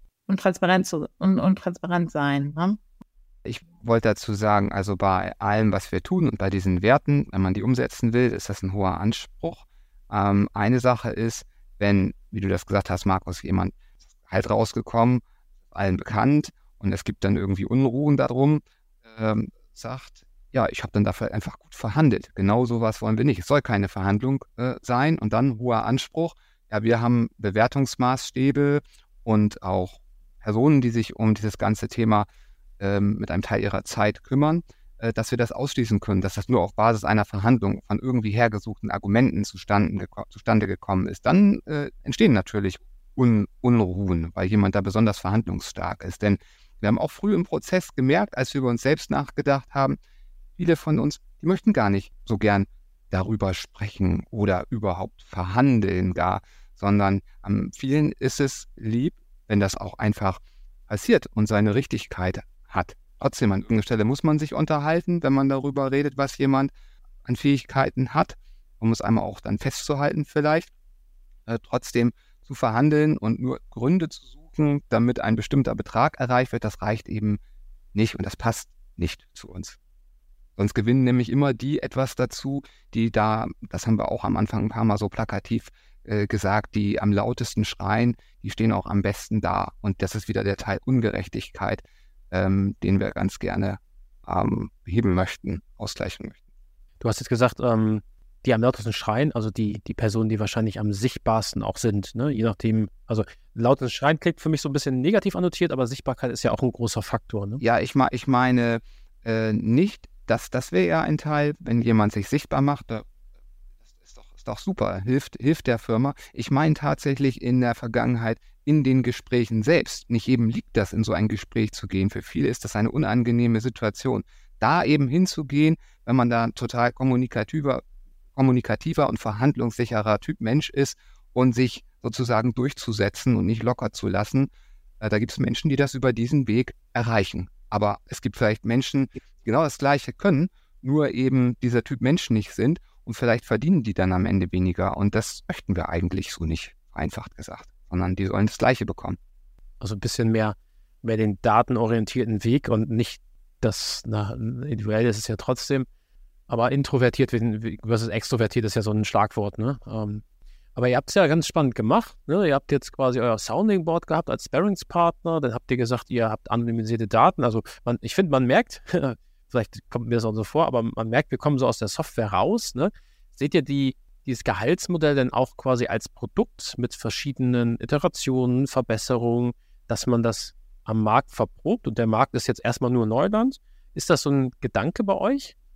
sein. Ne? Ich wollte dazu sagen, also bei allem, was wir tun und bei diesen Werten, wenn man die umsetzen will, ist das ein hoher Anspruch. Eine Sache ist, wenn, wie du das gesagt hast, Markus, jemand halt rausgekommen, allen bekannt und es gibt dann irgendwie Unruhen darum, sagt, ja, ich habe dann dafür einfach gut verhandelt. Genau sowas wollen wir nicht. Es soll keine Verhandlung sein und dann hoher Anspruch. Ja, wir haben Bewertungsmaßstäbe und auch Personen, die sich um dieses ganze Thema mit einem Teil ihrer Zeit kümmern, dass wir das ausschließen können, dass das nur auf Basis einer Verhandlung von irgendwie hergesuchten Argumenten zustande gekommen ist. Dann entstehen natürlich Unruhen, weil jemand da besonders verhandlungsstark ist. Denn wir haben auch früh im Prozess gemerkt, als wir über uns selbst nachgedacht haben, viele von uns, die möchten gar nicht so gern darüber sprechen oder überhaupt verhandeln gar, sondern vielen ist es lieb, wenn das auch einfach passiert und seine Richtigkeit hat. Trotzdem, an irgendeiner Stelle muss man sich unterhalten, wenn man darüber redet, was jemand an Fähigkeiten hat, um es einmal auch dann festzuhalten vielleicht. Trotzdem zu verhandeln und nur Gründe zu suchen, damit ein bestimmter Betrag erreicht wird, das reicht eben nicht und das passt nicht zu uns. Sonst gewinnen nämlich immer die etwas dazu, die da, das haben wir auch am Anfang ein paar Mal so plakativ gesagt, die am lautesten schreien, die stehen auch am besten da. Und das ist wieder der Teil Ungerechtigkeit, den wir ganz gerne beheben möchten, ausgleichen möchten. Du hast jetzt gesagt, die am lautesten schreien, also die Personen, die wahrscheinlich am sichtbarsten auch sind, ne? Je nachdem, also lautes Schreien klingt für mich so ein bisschen negativ annotiert, aber Sichtbarkeit ist ja auch ein großer Faktor. Ne? Ja, ich meine nicht, das wäre ja ein Teil, wenn jemand sich sichtbar macht, das ist doch super, hilft der Firma. Ich meine tatsächlich in der Vergangenheit, in den Gesprächen selbst. Nicht jedem liegt das, in so ein Gespräch zu gehen. Für viele ist das eine unangenehme Situation. Da eben hinzugehen, wenn man da total kommunikativer und verhandlungssicherer Typ Mensch ist und sich sozusagen durchzusetzen und nicht locker zu lassen, da gibt es Menschen, die das über diesen Weg erreichen. Aber es gibt vielleicht Menschen, die genau das Gleiche können, nur eben dieser Typ Mensch nicht sind und vielleicht verdienen die dann am Ende weniger. Und das möchten wir eigentlich so nicht, vereinfacht gesagt, sondern die sollen das Gleiche bekommen. Also ein bisschen mehr den datenorientierten Weg und nicht das, individuell ist es ja trotzdem, aber introvertiert versus extrovertiert ist ja so ein Schlagwort, ne? Aber ihr habt es ja ganz spannend gemacht, ne? Ihr habt jetzt quasi euer Sounding Board gehabt als Sparringspartner, dann habt ihr gesagt, ihr habt anonymisierte Daten, also ich finde, man merkt, vielleicht kommt mir das auch so vor, aber man merkt, wir kommen so aus der Software raus, ne? Seht ihr dieses Gehaltsmodell denn auch quasi als Produkt mit verschiedenen Iterationen, Verbesserungen, dass man das am Markt verprobt und der Markt ist jetzt erstmal nur Neuland? Ist das so ein Gedanke bei euch?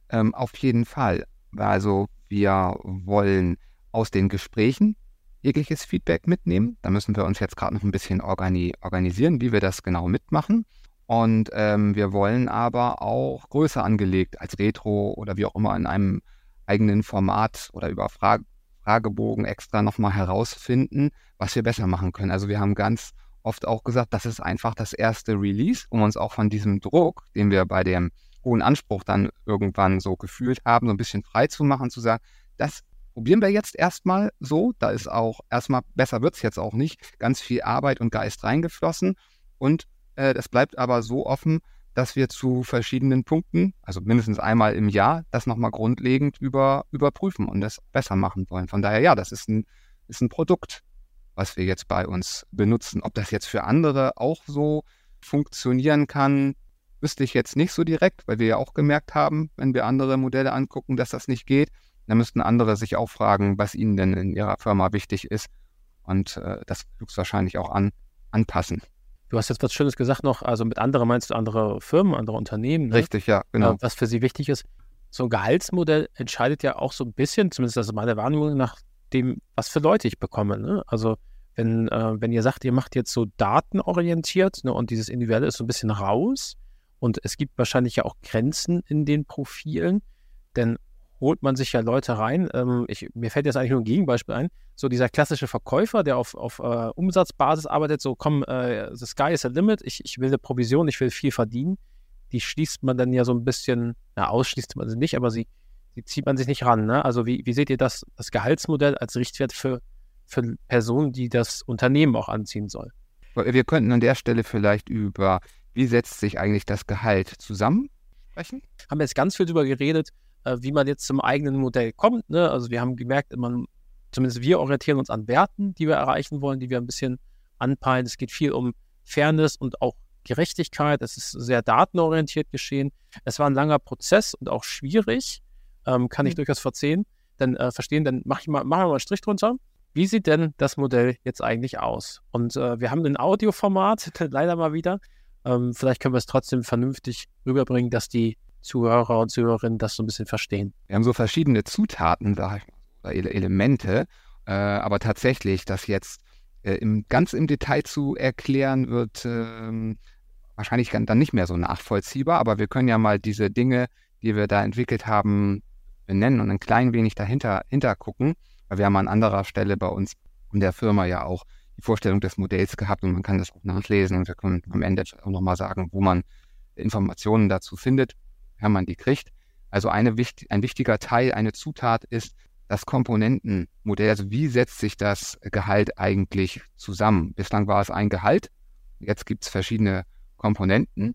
Auf jeden Fall. Also wir wollen aus den Gesprächen jegliches Feedback mitnehmen. Da müssen wir uns jetzt gerade noch ein bisschen organisieren, wie wir das genau mitmachen. Und wir wollen aber auch größer angelegt als Retro oder wie auch immer in einem eigenen Format oder über Fragebogen extra nochmal herausfinden, was wir besser machen können. Also wir haben ganz oft auch gesagt, das ist einfach das erste Release, um uns auch von diesem Druck, den wir bei dem hohen Anspruch dann irgendwann so gefühlt haben, so ein bisschen frei zu machen, zu sagen, das probieren wir jetzt erstmal so. Da ist auch erstmal, besser wird es jetzt auch nicht, ganz viel Arbeit und Geist reingeflossen. Und das bleibt aber so offen, dass wir zu verschiedenen Punkten, also mindestens einmal im Jahr, das nochmal grundlegend überprüfen und das besser machen wollen. Von daher, ja, das ist ein Produkt, was wir jetzt bei uns benutzen. Ob das jetzt für andere auch so funktionieren kann, wüsste ich jetzt nicht so direkt, weil wir ja auch gemerkt haben, wenn wir andere Modelle angucken, dass das nicht geht. Dann müssten andere sich auch fragen, was ihnen denn in ihrer Firma wichtig ist und das höchstwahrscheinlich auch anpassen. Du hast jetzt was Schönes gesagt noch, also mit anderen meinst du andere Firmen, andere Unternehmen. Ne? Richtig, ja, genau. Was für sie wichtig ist. So ein Gehaltsmodell entscheidet ja auch so ein bisschen, zumindest das ist meine Wahrnehmung, nach dem, was für Leute ich bekomme. Ne? Also wenn ihr sagt, ihr macht jetzt so datenorientiert, ne, und dieses Individuelle ist so ein bisschen raus und es gibt wahrscheinlich ja auch Grenzen in den Profilen, denn holt man sich ja Leute rein. Mir fällt jetzt eigentlich nur ein Gegenbeispiel ein. So dieser klassische Verkäufer, der auf Umsatzbasis arbeitet, so komm, the sky is the limit, ich will eine Provision, ich will viel verdienen. Die schließt man dann ja so ein bisschen, ausschließt man sie nicht, aber sie zieht man sich nicht ran. Ne? Also wie seht ihr das Gehaltsmodell als Richtwert für Personen, die das Unternehmen auch anziehen soll? Wir könnten an der Stelle vielleicht über, wie setzt sich eigentlich das Gehalt zusammen, sprechen? Haben wir jetzt ganz viel darüber geredet, wie man jetzt zum eigenen Modell kommt. Ne? Also wir haben gemerkt, zumindest wir orientieren uns an Werten, die wir erreichen wollen, die wir ein bisschen anpeilen. Es geht viel um Fairness und auch Gerechtigkeit. Es ist sehr datenorientiert geschehen. Es war ein langer Prozess und auch schwierig. Kann ich durchaus verstehen. Dann machen wir mal einen Strich drunter. Wie sieht denn das Modell jetzt eigentlich aus? Und wir haben ein Audioformat, leider mal wieder. Vielleicht können wir es trotzdem vernünftig rüberbringen, dass die Zuhörer und Zuhörerinnen das so ein bisschen verstehen. Wir haben so verschiedene Zutaten, oder Elemente, aber tatsächlich, das jetzt ganz im Detail zu erklären, wird wahrscheinlich dann nicht mehr so nachvollziehbar, aber wir können ja mal diese Dinge, die wir da entwickelt haben, benennen und ein klein wenig dahinter gucken, weil wir haben an anderer Stelle bei uns in der Firma ja auch die Vorstellung des Modells gehabt und man kann das auch nachlesen und wir können am Ende auch nochmal sagen, wo man Informationen dazu findet, wenn man die kriegt. Also ein wichtiger Teil, eine Zutat ist das Komponentenmodell. Also wie setzt sich das Gehalt eigentlich zusammen? Bislang war es ein Gehalt, jetzt gibt es verschiedene Komponenten.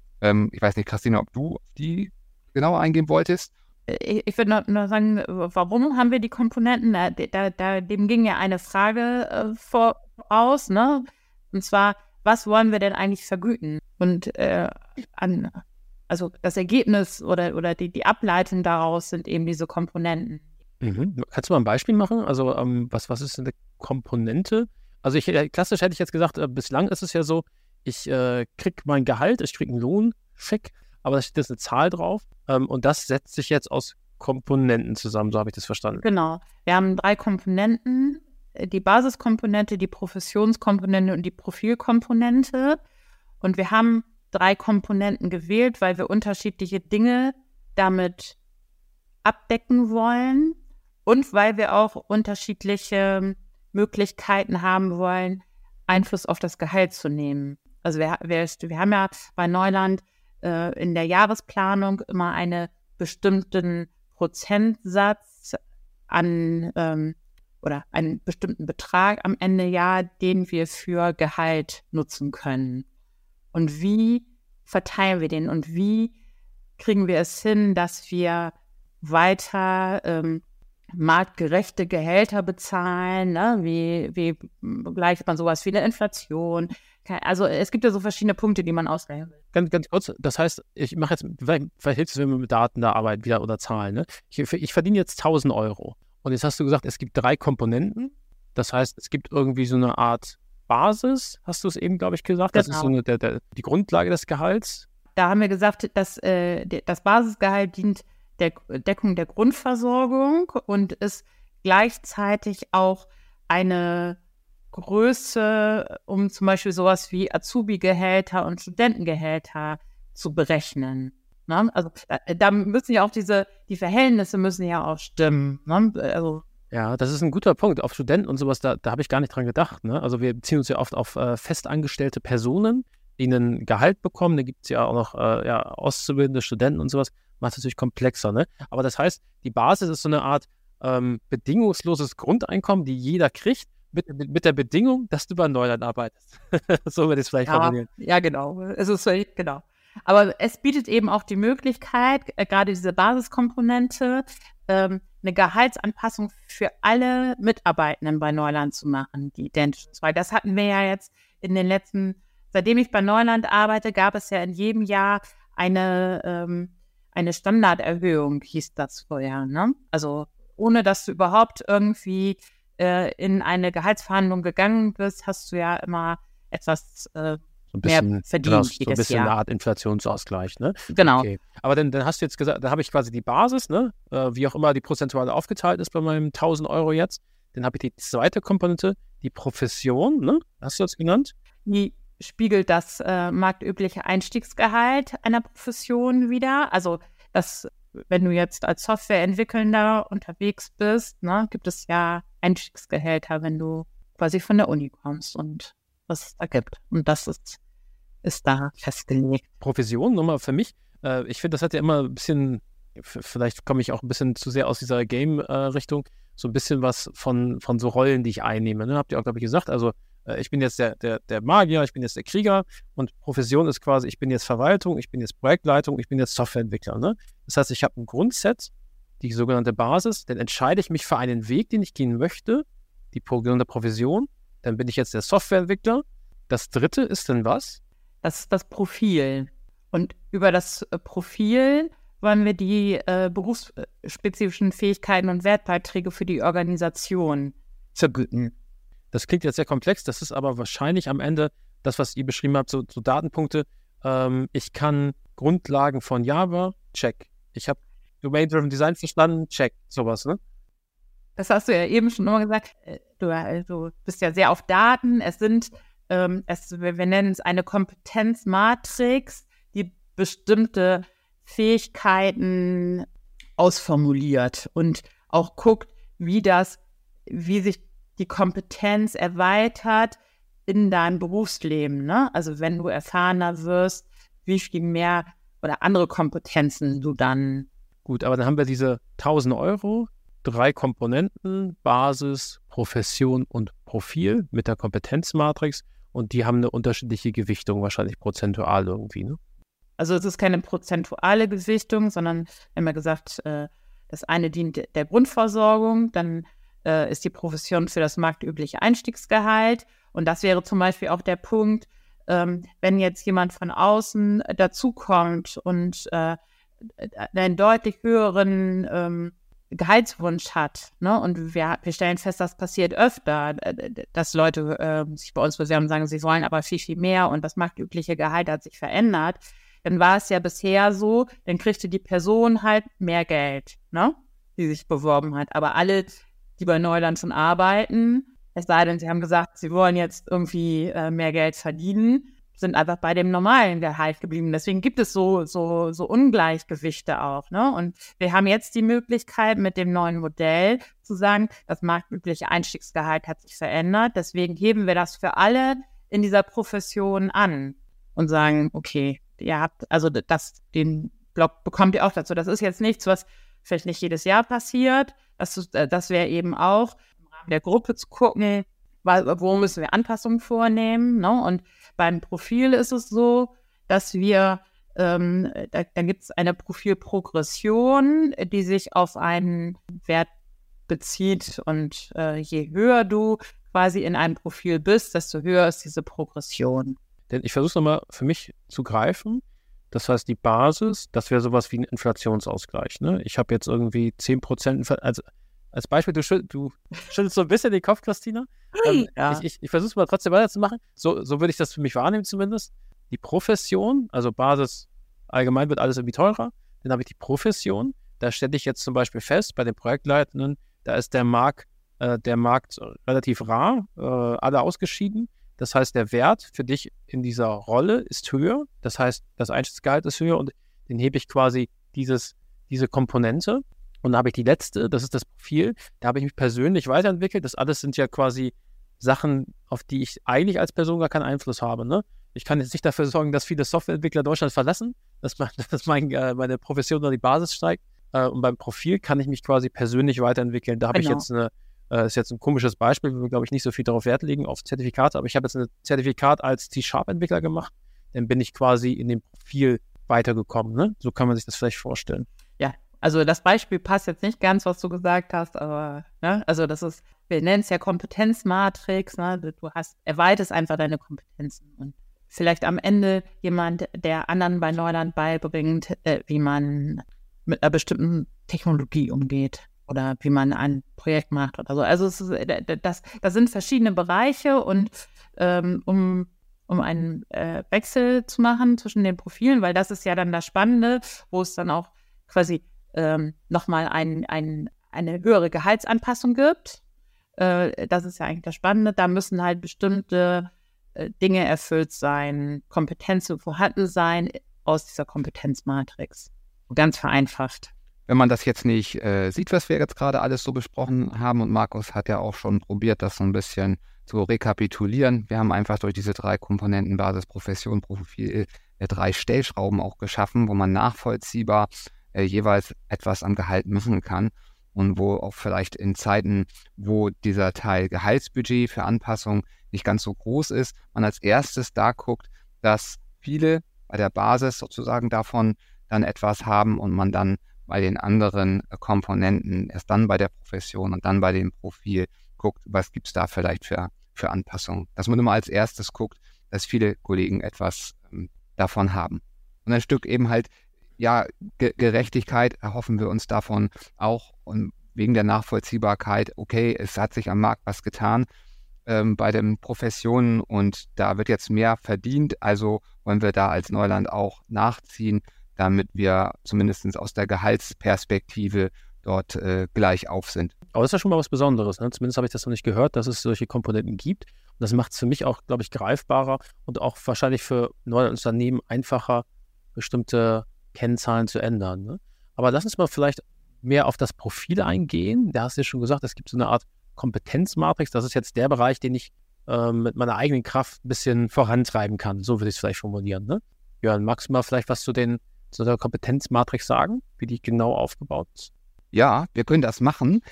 Ich weiß nicht, Christina, ob du die genauer eingehen wolltest? Ich würde nur sagen, warum haben wir die Komponenten? Dem ging ja eine Frage voraus, ne? Und zwar, was wollen wir denn eigentlich vergüten? Und also das Ergebnis oder die Ableitung daraus sind eben diese Komponenten. Kannst du mal ein Beispiel machen? Also was ist eine Komponente? Also klassisch hätte ich jetzt gesagt, bislang ist es ja so, ich kriege mein Gehalt, ich kriege einen Lohncheck, aber da steht jetzt eine Zahl drauf und das setzt sich jetzt aus Komponenten zusammen, so habe ich das verstanden. Genau, wir haben 3 Komponenten, die Basiskomponente, die Professionskomponente und die Profilkomponente und wir haben 3 Komponenten gewählt, weil wir unterschiedliche Dinge damit abdecken wollen und weil wir auch unterschiedliche Möglichkeiten haben wollen, Einfluss auf das Gehalt zu nehmen. Also wir haben ja bei Neuland in der Jahresplanung immer einen bestimmten Prozentsatz oder einen bestimmten Betrag am Ende Jahr, den wir für Gehalt nutzen können. Und wie verteilen wir den und wie kriegen wir es hin, dass wir weiter marktgerechte Gehälter bezahlen, ne? Wie gleicht man sowas wie eine Inflation? Also es gibt ja so verschiedene Punkte, die man auswählen will. Ganz kurz, das heißt, ich mache jetzt, vielleicht hilft es, wenn wir mit Daten da arbeiten wieder oder Zahlen. Ne? Ich verdiene jetzt 1.000 Euro. Und jetzt hast du gesagt, es gibt 3 Komponenten. Das heißt, es gibt irgendwie so eine Art Basis, hast du es eben, glaube ich, gesagt. Das ist so die Grundlage des Gehalts. Da haben wir gesagt, dass das Basisgehalt dient der Deckung der Grundversorgung und ist gleichzeitig auch eine Größe, um zum Beispiel sowas wie Azubi-Gehälter und Studentengehälter zu berechnen. Ne? Also da müssen ja auch die Verhältnisse müssen ja auch stimmen. Ne? Also, ja, das ist ein guter Punkt. Auf Studenten und sowas, da habe ich gar nicht dran gedacht. Ne? Also wir beziehen uns ja oft auf festangestellte Personen, die ein Gehalt bekommen. Da gibt es ja auch noch auszubildende Studenten und sowas. Macht es natürlich komplexer. Ne? Aber das heißt, die Basis ist so eine Art bedingungsloses Grundeinkommen, die jeder kriegt, mit der Bedingung, dass du bei Neuland arbeitest. So würde ich es vielleicht formulieren. Ja, genau. Es ist genau. Aber es bietet eben auch die Möglichkeit, gerade diese Basiskomponente, eine Gehaltsanpassung für alle Mitarbeitenden bei Neuland zu machen, die identisch ist. Weil das hatten wir ja jetzt in den letzten, seitdem ich bei Neuland arbeite, gab es ja in jedem Jahr eine Standarderhöhung, hieß das vorher. Ne? Also ohne dass du überhaupt irgendwie in eine Gehaltsverhandlung gegangen bist, hast du ja immer etwas mehr verdient jedes Jahr. So ein bisschen eine Art Inflationsausgleich, ne? Genau. Okay. Aber dann hast du jetzt gesagt, da habe ich quasi die Basis, ne? Wie auch immer die prozentuale aufgeteilt ist bei meinem 1.000 Euro jetzt. Dann habe ich die zweite Komponente, die Profession, ne? Hast du das genannt? Die spiegelt das marktübliche Einstiegsgehalt einer Profession wider. Also wenn du jetzt als Softwareentwickelnder unterwegs bist, ne, gibt es ja Einstiegsgehälter, wenn du quasi von der Uni kommst und was es da gibt. Und das ist da festgelegt. Profession, nochmal für mich, ich finde, das hat ja immer ein bisschen, vielleicht komme ich auch ein bisschen zu sehr aus dieser Game-Richtung, so ein bisschen was von so Rollen, die ich einnehme. Ne? Habt ihr auch, glaube ich, gesagt, also ich bin jetzt der Magier, ich bin jetzt der Krieger und Profession ist quasi, ich bin jetzt Verwaltung, ich bin jetzt Projektleitung, ich bin jetzt Softwareentwickler. Ne? Das heißt, ich habe ein Grundset, die sogenannte Basis, dann entscheide ich mich für einen Weg, den ich gehen möchte, die sogenannte Profession, dann bin ich jetzt der Softwareentwickler. Das dritte ist dann was? Das ist das Profil. Und über das Profil wollen wir die berufsspezifischen Fähigkeiten und Wertbeiträge für die Organisation vergüten. Das klingt jetzt sehr komplex, das ist aber wahrscheinlich am Ende das, was ihr beschrieben habt, so Datenpunkte. Ich kann Grundlagen von Java, check. Ich habe Domain-Driven Design verstanden, check. Sowas, ne? Das hast du ja eben schon immer gesagt. Du bist ja sehr auf Daten. Wir nennen es eine Kompetenzmatrix, die bestimmte Fähigkeiten ausformuliert und auch guckt, wie sich die Kompetenz erweitert in deinem Berufsleben. Ne? Also wenn du erfahrener wirst, wie viel mehr oder andere Kompetenzen du dann. Gut, aber dann haben wir diese 1.000 Euro, 3 Komponenten, Basis, Profession und Profil mit der Kompetenzmatrix und die haben eine unterschiedliche Gewichtung, wahrscheinlich prozentual irgendwie, ne? Also es ist keine prozentuale Gewichtung, sondern wir haben ja gesagt, das eine dient der Grundversorgung, dann ist die Profession für das marktübliche Einstiegsgehalt. Und das wäre zum Beispiel auch der Punkt, wenn jetzt jemand von außen dazukommt und einen deutlich höheren Gehaltswunsch hat, ne? Und wir stellen fest, das passiert öfter, dass Leute sich bei uns bewerben und sagen, sie wollen aber viel, viel mehr und das marktübliche Gehalt hat sich verändert. Dann war es ja bisher so, dann kriegte die Person halt mehr Geld, ne? Die sich beworben hat. Aber alle, die bei Neuland schon arbeiten, es sei denn, sie haben gesagt, sie wollen jetzt irgendwie mehr Geld verdienen, sind einfach bei dem normalen Gehalt geblieben. Deswegen gibt es so Ungleichgewichte auch, ne? Und wir haben jetzt die Möglichkeit mit dem neuen Modell zu sagen, das marktübliche Einstiegsgehalt hat sich verändert. Deswegen heben wir das für alle in dieser Profession an und sagen, okay, ihr habt, also den Block bekommt ihr auch dazu. Das ist jetzt nichts, was vielleicht nicht jedes Jahr passiert. Das wäre eben auch im Rahmen der Gruppe zu gucken, wo müssen wir Anpassungen vornehmen. Ne? Und beim Profil ist es so, dass wir, da gibt es eine Profilprogression, die sich auf einen Wert bezieht. Und je höher du quasi in einem Profil bist, desto höher ist diese Progression. Denn ich versuche es nochmal für mich zu greifen. Das heißt, die Basis, das wäre sowas wie ein Inflationsausgleich. Ne? Ich habe jetzt irgendwie 10%, also als Beispiel, du schüttelst so ein bisschen den Kopf, Christina. Ja. Ich versuche es mal trotzdem weiterzumachen. So würde ich das für mich wahrnehmen zumindest. Die Profession, also Basis, allgemein wird alles irgendwie teurer. Dann habe ich die Profession. Da stelle ich jetzt zum Beispiel fest, bei den Projektleitenden, da ist der Markt relativ rar, alle ausgeschieden. Das heißt, der Wert für dich in dieser Rolle ist höher. Das heißt, das Einstiegsgehalt ist höher und den hebe ich quasi diese Komponente. Und da habe ich die letzte, das ist das Profil. Da habe ich mich persönlich weiterentwickelt. Das alles sind ja quasi Sachen, auf die ich eigentlich als Person gar keinen Einfluss habe. Ne? Ich kann jetzt nicht dafür sorgen, dass viele Softwareentwickler Deutschland verlassen, dass meine Profession oder die Basis steigt. Und beim Profil kann ich mich quasi persönlich weiterentwickeln. Da habe ich jetzt ist jetzt ein komisches Beispiel, wo wir, glaube ich, nicht so viel darauf Wert legen, auf Zertifikate, aber ich habe jetzt ein Zertifikat als C#-Entwickler gemacht, dann bin ich quasi in dem Profil weitergekommen. Ne? So kann man sich das vielleicht vorstellen. Ja, also das Beispiel passt jetzt nicht ganz, was du gesagt hast, aber ne? Also das ist, wir nennen es ja Kompetenzmatrix, ne? Du erweiterst einfach deine Kompetenzen und vielleicht am Ende jemand, der anderen bei Neuland beibringt, wie man mit einer bestimmten Technologie umgeht. Oder wie man ein Projekt macht oder so. Also das sind verschiedene Bereiche und um einen Wechsel zu machen zwischen den Profilen, weil das ist ja dann das Spannende, wo es dann auch quasi nochmal eine höhere Gehaltsanpassung gibt. Das ist ja eigentlich das Spannende. Da müssen halt bestimmte Dinge erfüllt sein, Kompetenzen vorhanden sein aus dieser Kompetenzmatrix. Ganz vereinfacht. Wenn man das jetzt nicht sieht, was wir jetzt gerade alles so besprochen haben, und Markus hat ja auch schon probiert, das so ein bisschen zu rekapitulieren. Wir haben einfach durch diese 3 Komponenten Basis, Profession, Profil 3 Stellschrauben auch geschaffen, wo man nachvollziehbar jeweils etwas am Gehalt machen kann und wo auch vielleicht in Zeiten, wo dieser Teil Gehaltsbudget für Anpassung nicht ganz so groß ist, man als erstes da guckt, dass viele bei der Basis sozusagen davon dann etwas haben und man dann bei den anderen Komponenten erst dann bei der Profession und dann bei dem Profil guckt, was gibt es da vielleicht für Anpassungen. Dass man immer als erstes guckt, dass viele Kollegen etwas davon haben. Und ein Stück eben halt, ja, Gerechtigkeit erhoffen wir uns davon auch und wegen der Nachvollziehbarkeit, okay, es hat sich am Markt was getan bei den Professionen und da wird jetzt mehr verdient, also wollen wir da als Neuland auch nachziehen, damit wir zumindest aus der Gehaltsperspektive dort gleich auf sind. Aber das ist ja schon mal was Besonderes. Ne? Zumindest habe ich das noch nicht gehört, dass es solche Komponenten gibt. Und das macht es für mich auch, glaube ich, greifbarer und auch wahrscheinlich für neue Unternehmen einfacher, bestimmte Kennzahlen zu ändern. Ne? Aber lass uns mal vielleicht mehr auf das Profil eingehen. Da hast du ja schon gesagt, es gibt so eine Art Kompetenzmatrix. Das ist jetzt der Bereich, den ich mit meiner eigenen Kraft ein bisschen vorantreiben kann. So würde ich es vielleicht formulieren. Ne? Jörn, magst du mal vielleicht was zu der Kompetenzmatrix sagen, wie die genau aufgebaut ist? Ja, wir können das machen.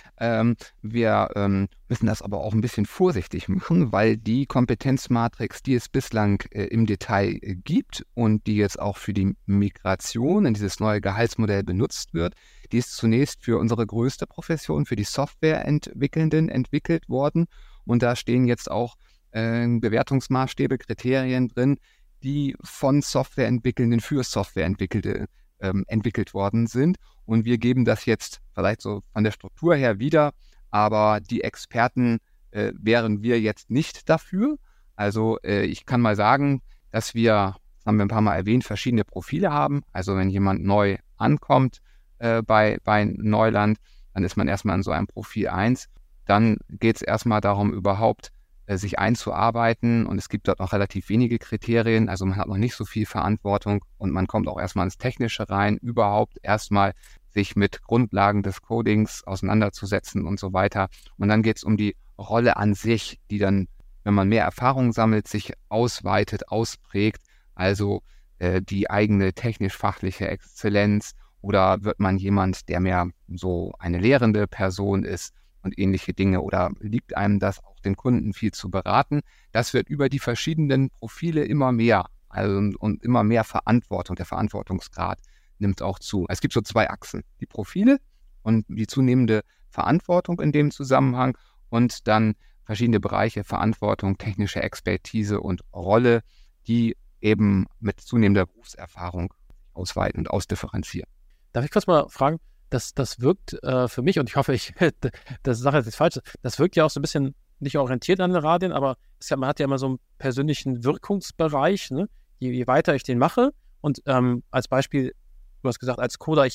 Wir müssen das aber auch ein bisschen vorsichtig machen, weil die Kompetenzmatrix, die es bislang im Detail gibt und die jetzt auch für die Migration in dieses neue Gehaltsmodell benutzt wird, die ist zunächst für unsere größte Profession, für die Softwareentwickelnden entwickelt worden. Und da stehen jetzt auch Bewertungsmaßstäbe, Kriterien drin, die von Softwareentwickelnden für Softwareentwickelte entwickelt worden sind. Und wir geben das jetzt vielleicht so von der Struktur her wieder, aber die Experten wären wir jetzt nicht dafür. Also ich kann mal sagen, dass wir, das haben wir ein paar Mal erwähnt, verschiedene Profile haben. Also wenn jemand neu ankommt bei Neuland, dann ist man erstmal in so einem Profil 1. Dann geht es erstmal darum, überhaupt sich einzuarbeiten und es gibt dort noch relativ wenige Kriterien, also man hat noch nicht so viel Verantwortung und man kommt auch erstmal ins Technische rein, überhaupt erstmal sich mit Grundlagen des Codings auseinanderzusetzen und so weiter. Und dann geht es um die Rolle an sich, die dann, wenn man mehr Erfahrung sammelt, sich ausweitet, ausprägt, also die eigene technisch-fachliche Exzellenz oder wird man jemand, der mehr so eine lehrende Person ist und ähnliche Dinge oder liegt einem das auch den Kunden viel zu beraten. Das wird über die verschiedenen Profile immer mehr und immer mehr Verantwortung. Der Verantwortungsgrad nimmt auch zu. Es gibt so 2 Achsen, die Profile und die zunehmende Verantwortung in dem Zusammenhang und dann verschiedene Bereiche, Verantwortung, technische Expertise und Rolle, die eben mit zunehmender Berufserfahrung ausweiten und ausdifferenzieren. Darf ich kurz mal fragen, das wirkt für mich, und ich hoffe, das sage ich jetzt falsch, das wirkt ja auch so ein bisschen nicht orientiert an den Radien, aber man hat ja immer so einen persönlichen Wirkungsbereich, ne? Je weiter ich den mache und als Beispiel, du hast gesagt, als Coder, ich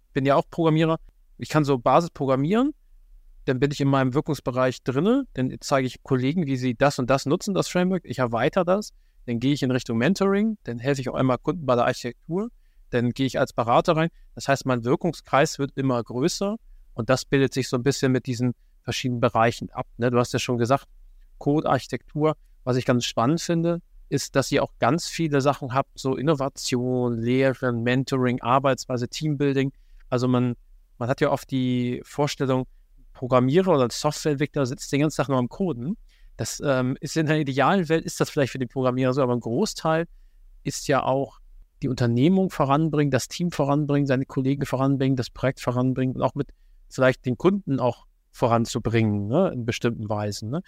bin ja auch Programmierer. Ich kann so Basis programmieren, dann bin ich in meinem Wirkungsbereich drinne, dann zeige ich Kollegen, wie sie das und das nutzen, das Framework. Ich erweitere das, dann gehe ich in Richtung Mentoring, dann helfe ich auch einmal Kunden bei der Architektur, dann gehe ich als Berater rein. Das heißt, mein Wirkungskreis wird immer größer und das bildet sich so ein bisschen mit diesen verschiedenen Bereichen ab. Ne? Du hast ja schon gesagt, Code, Architektur. Was ich ganz spannend finde, ist, dass ihr auch ganz viele Sachen habt, so Innovation, Lehren, Mentoring, Arbeitsweise, Teambuilding. Also man hat ja oft die Vorstellung, Programmierer oder Softwareentwickler sitzt den ganzen Tag nur am Coden. Das ist in der idealen Welt, ist das vielleicht für den Programmierer so, aber ein Großteil ist ja auch die Unternehmung voranbringen, das Team voranbringen, seine Kollegen voranbringen, das Projekt voranbringen und auch mit vielleicht den Kunden auch voranzubringen, ne, in bestimmten Weisen. Ne?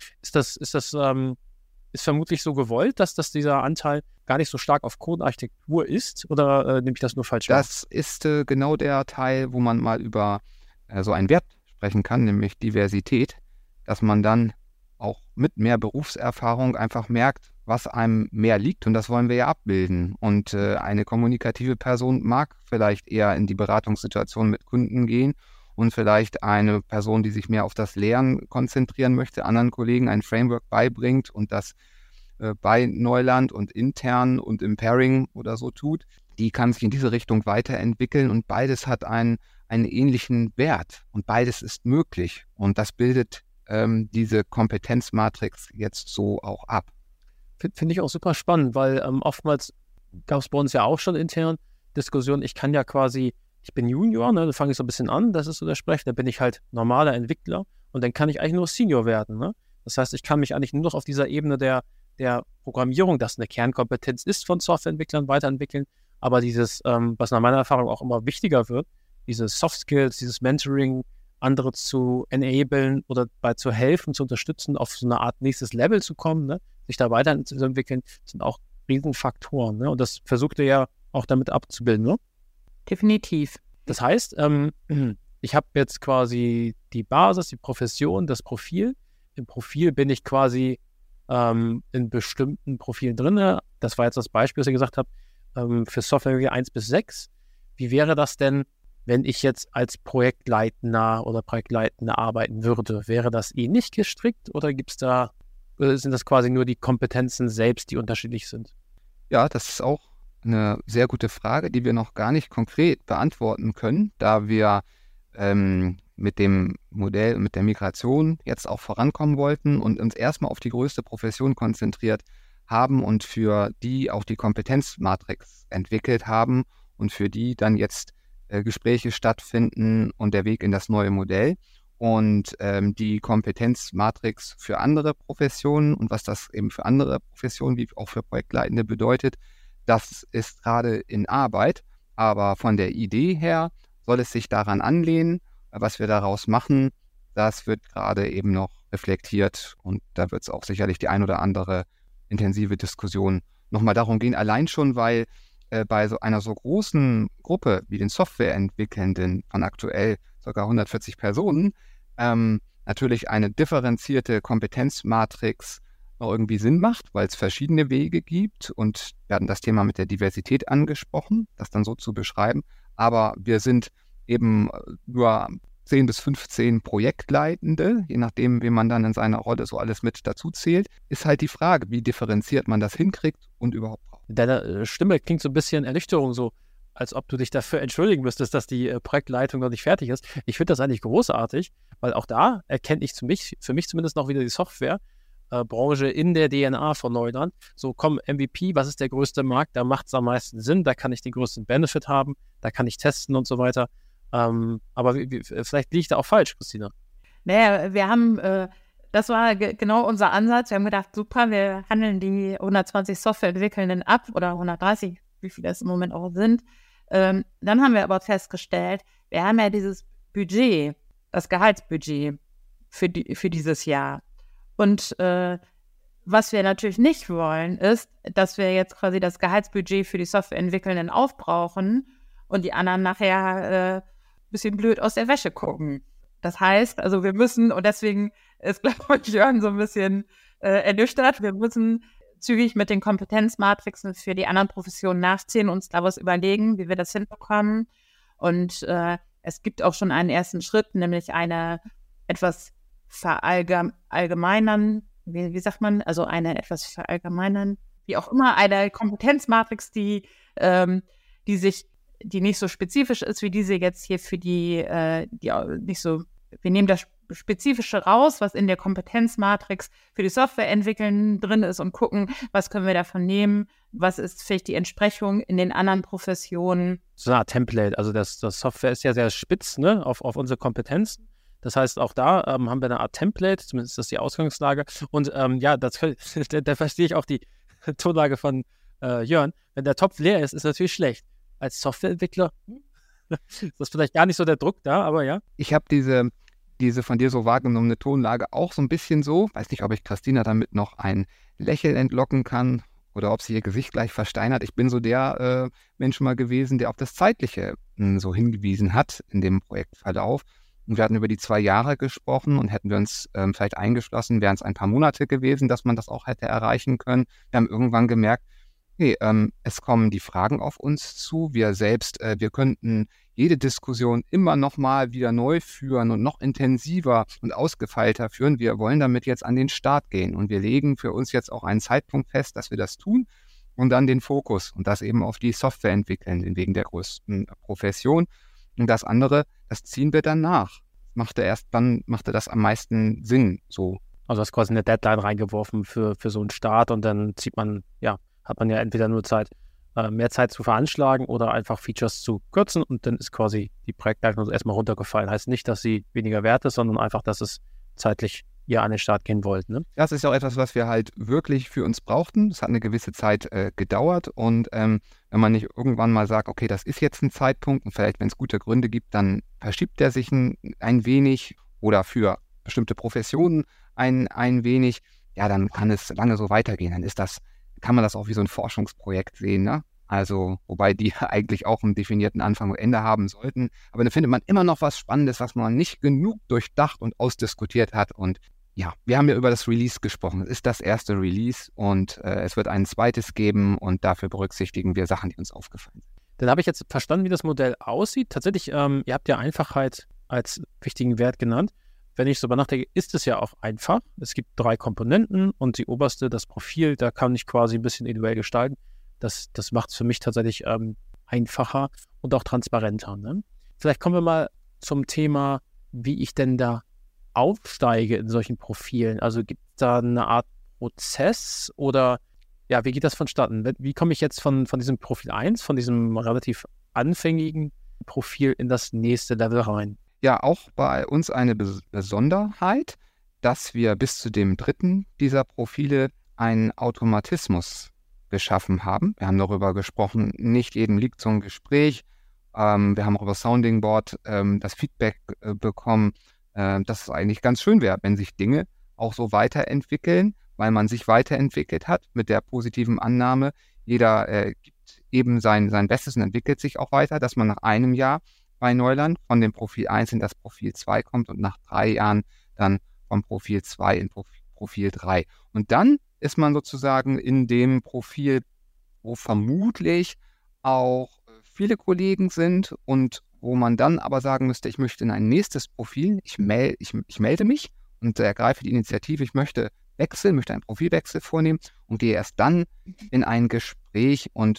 Ist vermutlich so gewollt, dass dieser Anteil gar nicht so stark auf Codearchitektur ist, oder nehme ich das nur falsch wahr? Das ist genau der Teil, wo man mal über so einen Wert sprechen kann, nämlich Diversität, dass man dann auch mit mehr Berufserfahrung einfach merkt, was einem mehr liegt, und das wollen wir ja abbilden. Und eine kommunikative Person mag vielleicht eher in die Beratungssituation mit Kunden gehen und vielleicht eine Person, die sich mehr auf das Lernen konzentrieren möchte, anderen Kollegen ein Framework beibringt und das bei Neuland und intern und im Pairing oder so tut, die kann sich in diese Richtung weiterentwickeln, und beides hat einen ähnlichen Wert und beides ist möglich, und das bildet diese Kompetenzmatrix jetzt so auch ab. Finde ich auch super spannend, weil oftmals gab es bei uns ja auch schon intern Diskussionen. Ich bin Junior, ne, da fange ich so ein bisschen an, das ist so der Sprech, da bin ich halt normaler Entwickler und dann kann ich eigentlich nur Senior werden. Ne? Das heißt, ich kann mich eigentlich nur noch auf dieser Ebene der Programmierung, das eine Kernkompetenz ist von Softwareentwicklern, weiterentwickeln, aber dieses, was nach meiner Erfahrung auch immer wichtiger wird, diese Soft Skills, dieses Mentoring, andere zu enablen oder bei zu helfen, zu unterstützen, auf so eine Art nächstes Level zu kommen, ne? Sich da weiterzuentwickeln, sind auch Riesenfaktoren. Ne? Und das versucht ihr ja auch damit abzubilden, ne? Definitiv. Das heißt, ich habe jetzt quasi die Basis, die Profession, das Profil. Im Profil bin ich quasi in bestimmten Profilen drin. Das war jetzt das Beispiel, was ihr gesagt habt, für Software 1 bis 6. Wie wäre das denn, wenn ich jetzt als Projektleitender oder Projektleitende arbeiten würde? Wäre das ähnlich gestrickt oder sind das quasi nur die Kompetenzen selbst, die unterschiedlich sind? Ja, das ist auch eine sehr gute Frage, die wir noch gar nicht konkret beantworten können, da wir mit dem Modell, mit der Migration jetzt auch vorankommen wollten und uns erstmal auf die größte Profession konzentriert haben und für die auch die Kompetenzmatrix entwickelt haben und für die dann jetzt Gespräche stattfinden und der Weg in das neue Modell. Und die Kompetenzmatrix für andere Professionen und was das eben für andere Professionen wie auch für Projektleitende bedeutet, das ist gerade in Arbeit. Aber von der Idee her soll es sich daran anlehnen. Was wir daraus machen, das wird gerade eben noch reflektiert. Und da wird es auch sicherlich die ein oder andere intensive Diskussion nochmal darum gehen. Allein schon, weil bei so einer so großen Gruppe wie den Softwareentwickelnden von aktuell ca. 140 Personen natürlich eine differenzierte Kompetenzmatrix auch irgendwie Sinn macht, weil es verschiedene Wege gibt, und wir hatten das Thema mit der Diversität angesprochen, das dann so zu beschreiben, aber wir sind eben nur 10 bis 15 Projektleitende, je nachdem, wie man dann in seiner Rolle so alles mit dazu zählt, ist halt die Frage, wie differenziert man das hinkriegt und überhaupt braucht. Deine Stimme klingt so ein bisschen Ernüchterung, so als ob du dich dafür entschuldigen müsstest, dass die Projektleitung noch nicht fertig ist. Ich finde das eigentlich großartig, weil auch da erkenne ich für mich zumindest noch wieder die Softwarebranche in der DNA von Neuland. So, komm, MVP, was ist der größte Markt? Da macht es am meisten Sinn, da kann ich den größten Benefit haben, da kann ich testen und so weiter. Aber vielleicht liege ich da auch falsch, Christina. Naja, wir haben, das war genau unser Ansatz. Wir haben gedacht, super, wir handeln die 120 Softwareentwickelnden ab oder 130, wie viele es im Moment auch sind. Dann haben wir aber festgestellt, wir haben ja dieses Budget, das Gehaltsbudget für dieses Jahr. Und was wir natürlich nicht wollen, ist, dass wir jetzt quasi das Gehaltsbudget für die Softwareentwickelnden aufbrauchen und die anderen nachher ein bisschen blöd aus der Wäsche gucken. Das heißt, also wir müssen, und deswegen ist, glaube ich, Jörn so ein bisschen ernüchtert, wir müssen zügig mit den Kompetenzmatrixen für die anderen Professionen nachziehen, uns da was überlegen, wie wir das hinbekommen. Und es gibt auch schon einen ersten Schritt, nämlich eine etwas verallgemeinern, wie sagt man, also eine etwas verallgemeinern, wie auch immer, eine Kompetenzmatrix, die nicht so spezifisch ist, wie diese jetzt hier für die nicht so, wir nehmen das Spezifische raus, was in der Kompetenzmatrix für die Software entwickeln drin ist und gucken, was können wir davon nehmen, was ist vielleicht die Entsprechung in den anderen Professionen. So eine Art Template, also das Software ist ja sehr spitz, ne, auf unsere Kompetenzen. Das heißt, auch da haben wir eine Art Template, zumindest ist das die Ausgangslage. Und da verstehe ich auch die Tonlage von Jörn. Wenn der Topf leer ist natürlich schlecht. Als Softwareentwickler ist das vielleicht gar nicht so der Druck da, aber ja. Ich habe diese von dir so wahrgenommene Tonlage auch so ein bisschen so. Weiß nicht, ob ich Christina damit noch ein Lächeln entlocken kann oder ob sie ihr Gesicht gleich versteinert. Ich bin so der Mensch mal gewesen, der auf das Zeitliche so hingewiesen hat in dem Projektverlauf. Und wir hatten über die 2 Jahre gesprochen und hätten wir uns vielleicht eingeschlossen, wären es ein paar Monate gewesen, dass man das auch hätte erreichen können. Wir haben irgendwann gemerkt, okay, es kommen die Fragen auf uns zu. Wir selbst, wir könnten jede Diskussion immer noch mal wieder neu führen und noch intensiver und ausgefeilter führen. Wir wollen damit jetzt an den Start gehen und wir legen für uns jetzt auch einen Zeitpunkt fest, dass wir das tun und dann den Fokus und das eben auf die Software entwickeln, wegen der größten Profession. Und das andere, das ziehen wir dann nach. Dann machte das am meisten Sinn, so. Also hast quasi eine Deadline reingeworfen für so einen Start und dann hat man ja entweder nur Zeit, mehr Zeit zu veranschlagen oder einfach Features zu kürzen und dann ist quasi die Projektleitung erstmal runtergefallen. Heißt nicht, dass sie weniger wert ist, sondern einfach, dass es zeitlich ihr an den Start gehen wollt. Ne? Das ist ja auch etwas, was wir halt wirklich für uns brauchten. Es hat eine gewisse Zeit gedauert und wenn man nicht irgendwann mal sagt, okay, das ist jetzt ein Zeitpunkt und vielleicht, wenn es gute Gründe gibt, dann verschiebt der sich ein wenig oder für bestimmte Professionen ein wenig, ja, dann kann es lange so weitergehen. Dann kann man das auch wie so ein Forschungsprojekt sehen, ne? Also, wobei die eigentlich auch einen definierten Anfang und Ende haben sollten. Aber dann findet man immer noch was Spannendes, was man nicht genug durchdacht und ausdiskutiert hat. Und ja, wir haben ja über das Release gesprochen. Es ist das erste Release und es wird ein zweites geben und dafür berücksichtigen wir Sachen, die uns aufgefallen sind. Dann habe ich jetzt verstanden, wie das Modell aussieht. Tatsächlich, ihr habt ja Einfachheit als wichtigen Wert genannt. Wenn ich so über nachdenke, ist es ja auch einfach. Es gibt 3 Komponenten und die oberste, das Profil, da kann ich quasi ein bisschen individuell gestalten. Das macht es für mich tatsächlich einfacher und auch transparenter. Ne? Vielleicht kommen wir mal zum Thema, wie ich denn da aufsteige in solchen Profilen. Also gibt es da eine Art Prozess oder ja, wie geht das vonstatten? Wie komme ich jetzt von diesem Profil 1, von diesem relativ anfängigen Profil in das nächste Level rein? Ja, auch bei uns eine Besonderheit, dass wir bis zu dem 3. dieser Profile einen Automatismus geschaffen haben. Wir haben darüber gesprochen, nicht jedem liegt so ein Gespräch. Wir haben auch über Sounding Board das Feedback bekommen, dass es eigentlich ganz schön wäre, wenn sich Dinge auch so weiterentwickeln, weil man sich weiterentwickelt hat mit der positiven Annahme. Jeder gibt eben sein Bestes und entwickelt sich auch weiter, dass man nach einem Jahr bei Neuland von dem Profil 1 in das Profil 2 kommt und nach 3 Jahren dann vom Profil 2 in Profil 3. Und dann ist man sozusagen in dem Profil, wo vermutlich auch viele Kollegen sind und wo man dann aber sagen müsste, ich möchte in ein nächstes Profil, ich melde mich und ergreife die Initiative, ich möchte einen Profilwechsel vornehmen und gehe erst dann in ein Gespräch und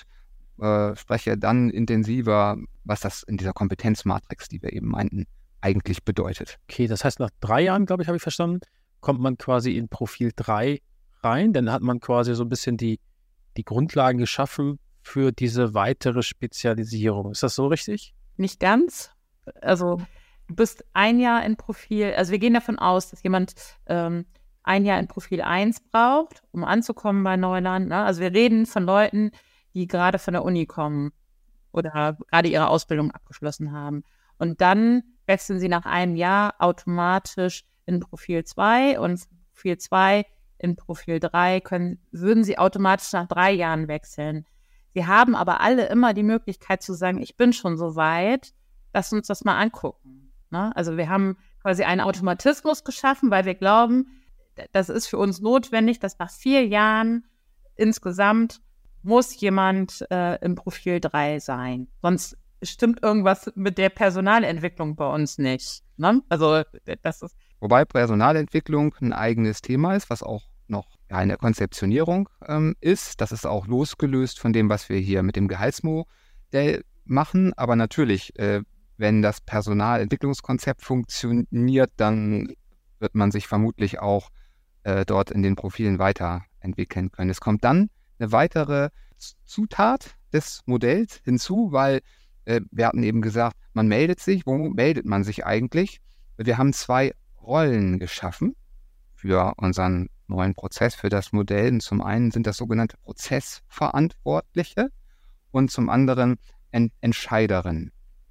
spreche dann intensiver, was das in dieser Kompetenzmatrix, die wir eben meinten, eigentlich bedeutet. Okay, das heißt, nach 3 Jahren, glaube ich, habe ich verstanden, kommt man quasi in Profil 3 rein. Dann hat man quasi so ein bisschen die Grundlagen geschaffen für diese weitere Spezialisierung. Ist das so richtig? Nicht ganz. Also du bist 1 Jahr in Profil, also wir gehen davon aus, dass jemand 1 Jahr in Profil 1 braucht, um anzukommen bei Neuland. Ne? Also wir reden von Leuten, die gerade von der Uni kommen oder gerade ihre Ausbildung abgeschlossen haben. Und dann wechseln sie nach 1 Jahr automatisch in Profil 2 und Profil 2 in Profil 3 würden sie automatisch nach 3 Jahren wechseln. Sie haben aber alle immer die Möglichkeit zu sagen, ich bin schon so weit, lass uns das mal angucken. Ne? Also wir haben quasi einen Automatismus geschaffen, weil wir glauben, das ist für uns notwendig, dass nach 4 Jahren insgesamt muss jemand im Profil 3 sein. Sonst stimmt irgendwas mit der Personalentwicklung bei uns nicht. Ne? Also das ist... Wobei Personalentwicklung ein eigenes Thema ist, was auch noch in der Konzeptionierung ist. Das ist auch losgelöst von dem, was wir hier mit dem Gehaltsmodell machen. Aber natürlich, wenn das Personalentwicklungskonzept funktioniert, dann wird man sich vermutlich auch dort in den Profilen weiterentwickeln können. Es kommt dann eine weitere Zutat des Modells hinzu, weil wir hatten eben gesagt, man meldet sich. Wo meldet man sich eigentlich? Wir haben 2 Rollen geschaffen für unseren neuen Prozess, für das Modell. Und zum einen sind das sogenannte Prozessverantwortliche und zum anderen Entscheiderin.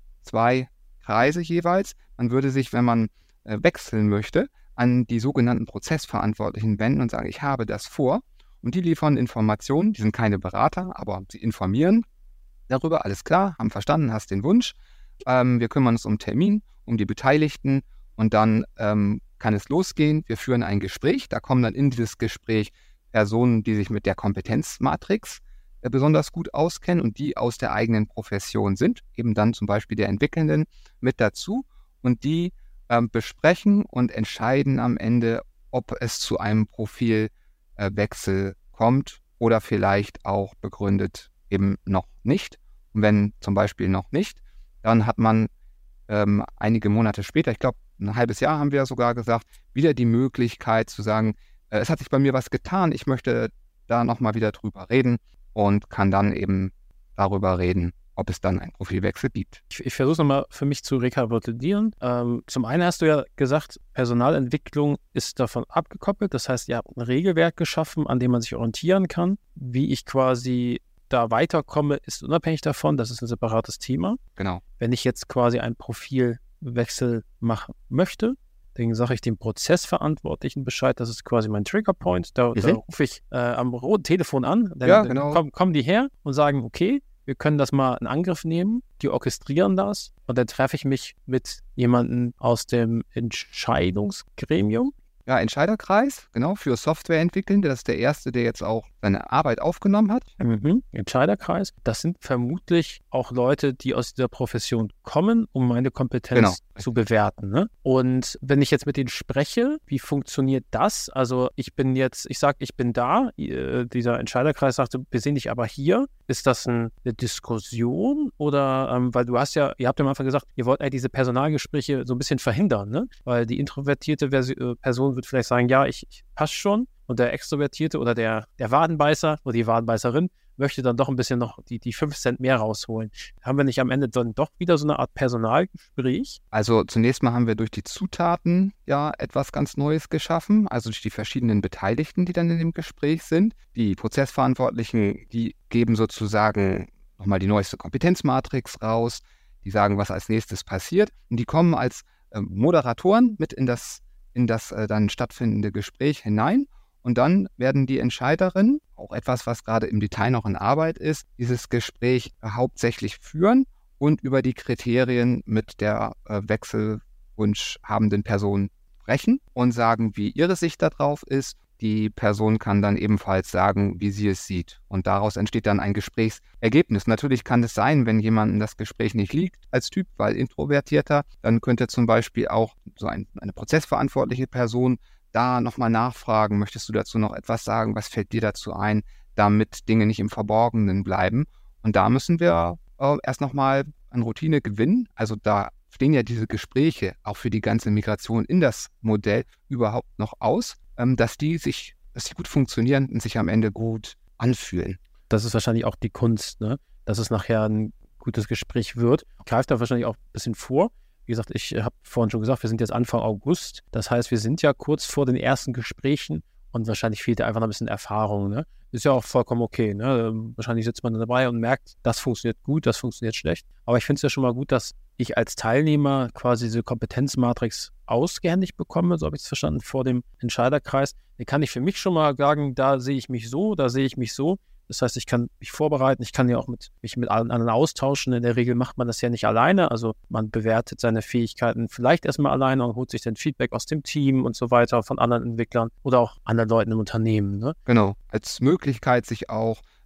2 Kreise jeweils. Man würde sich, wenn man wechseln möchte, an die sogenannten Prozessverantwortlichen wenden und sagen, ich habe das vor. Und die liefern Informationen, die sind keine Berater, aber sie informieren darüber, alles klar, haben verstanden, hast den Wunsch. Wir kümmern uns um Termin, um die Beteiligten und dann kann es losgehen. Wir führen ein Gespräch, da kommen dann in dieses Gespräch Personen, die sich mit der Kompetenzmatrix besonders gut auskennen und die aus der eigenen Profession sind, eben dann zum Beispiel der Entwickelnden mit dazu und die besprechen und entscheiden am Ende, ob es zu einem Profilwechsel kommt oder vielleicht auch begründet eben noch nicht. Und wenn zum Beispiel noch nicht, dann hat man einige Monate später, ich glaube ein halbes Jahr haben wir ja sogar gesagt, wieder die Möglichkeit zu sagen, es hat sich bei mir was getan, ich möchte da nochmal wieder drüber reden und kann dann eben darüber reden, ob es dann einen Profilwechsel gibt. Ich versuche es nochmal für mich zu rekapitulieren. Zum einen hast du ja gesagt, Personalentwicklung ist davon abgekoppelt. Das heißt, ihr habt ein Regelwerk geschaffen, an dem man sich orientieren kann. Wie ich quasi da weiterkomme, ist unabhängig davon. Das ist ein separates Thema. Genau. Wenn ich jetzt quasi einen Profilwechsel machen möchte, dann sage ich dem Prozessverantwortlichen Bescheid, das ist quasi mein Triggerpoint. Da rufe ich am roten Telefon an, dann kommen die her und sagen, okay, wir können das mal in Angriff nehmen, die orchestrieren das und dann treffe ich mich mit jemandem aus dem Entscheidungsgremium. Ja, Entscheiderkreis, genau, für Softwareentwicklende. Das ist der erste, der jetzt auch seine Arbeit aufgenommen hat. Entscheiderkreis. Das sind vermutlich auch Leute, die aus dieser Profession kommen, um meine Kompetenz zu bewerten. Ne? Und wenn ich jetzt mit denen spreche, wie funktioniert das? Also ich sage, ich bin da. Dieser Entscheiderkreis sagte, wir sehen dich aber hier. Ist das eine Diskussion oder, weil ihr habt ja am Anfang gesagt, ihr wollt eigentlich diese Personalgespräche so ein bisschen verhindern, ne? Weil die introvertierte Person wird vielleicht sagen, ja, ich passe schon. Und der Extrovertierte oder der Wadenbeißer oder die Wadenbeißerin möchte dann doch ein bisschen noch die 5 Cent mehr rausholen. Haben wir nicht am Ende dann doch wieder so eine Art Personalgespräch? Also zunächst mal haben wir durch die Zutaten ja etwas ganz Neues geschaffen, also durch die verschiedenen Beteiligten, die dann in dem Gespräch sind. Die Prozessverantwortlichen, die geben sozusagen nochmal die neueste Kompetenzmatrix raus, die sagen, was als nächstes passiert und die kommen als Moderatoren mit in das dann stattfindende Gespräch hinein. Und dann werden die Entscheiderinnen, auch etwas, was gerade im Detail noch in Arbeit ist, dieses Gespräch hauptsächlich führen und über die Kriterien mit der Wechselwunsch habenden Person sprechen und sagen, wie ihre Sicht darauf ist. Die Person kann dann ebenfalls sagen, wie sie es sieht. Und daraus entsteht dann ein Gesprächsergebnis. Natürlich kann es sein, wenn jemandem das Gespräch nicht liegt als Typ, weil introvertierter, dann könnte zum Beispiel auch so eine prozessverantwortliche Person da nochmal nachfragen, möchtest du dazu noch etwas sagen, was fällt dir dazu ein, damit Dinge nicht im Verborgenen bleiben. Und da müssen wir erst nochmal an Routine gewinnen. Also da stehen ja diese Gespräche auch für die ganze Migration in das Modell überhaupt noch aus, dass die gut funktionieren und sich am Ende gut anfühlen. Das ist wahrscheinlich auch die Kunst, ne? Dass es nachher ein gutes Gespräch wird. Greift da wahrscheinlich auch ein bisschen vor. Wie gesagt, ich habe vorhin schon gesagt, wir sind jetzt Anfang August. Das heißt, wir sind ja kurz vor den ersten Gesprächen und wahrscheinlich fehlt da einfach noch ein bisschen Erfahrung. Ne? Ist ja auch vollkommen okay. Ne? Wahrscheinlich sitzt man dabei und merkt, das funktioniert gut, das funktioniert schlecht. Aber ich finde es ja schon mal gut, dass ich als Teilnehmer quasi diese Kompetenzmatrix ausgehändigt bekomme, so habe ich es verstanden, vor dem Entscheiderkreis. Dann kann ich für mich schon mal sagen, da sehe ich mich so, da sehe ich mich so. Das heißt, ich kann mich vorbereiten, ich kann ja auch mich mit allen anderen austauschen. In der Regel macht man das ja nicht alleine. Also man bewertet seine Fähigkeiten vielleicht erstmal alleine und holt sich dann Feedback aus dem Team und so weiter von anderen Entwicklern oder auch anderen Leuten im Unternehmen. Ne? Genau, als Möglichkeit, sich auch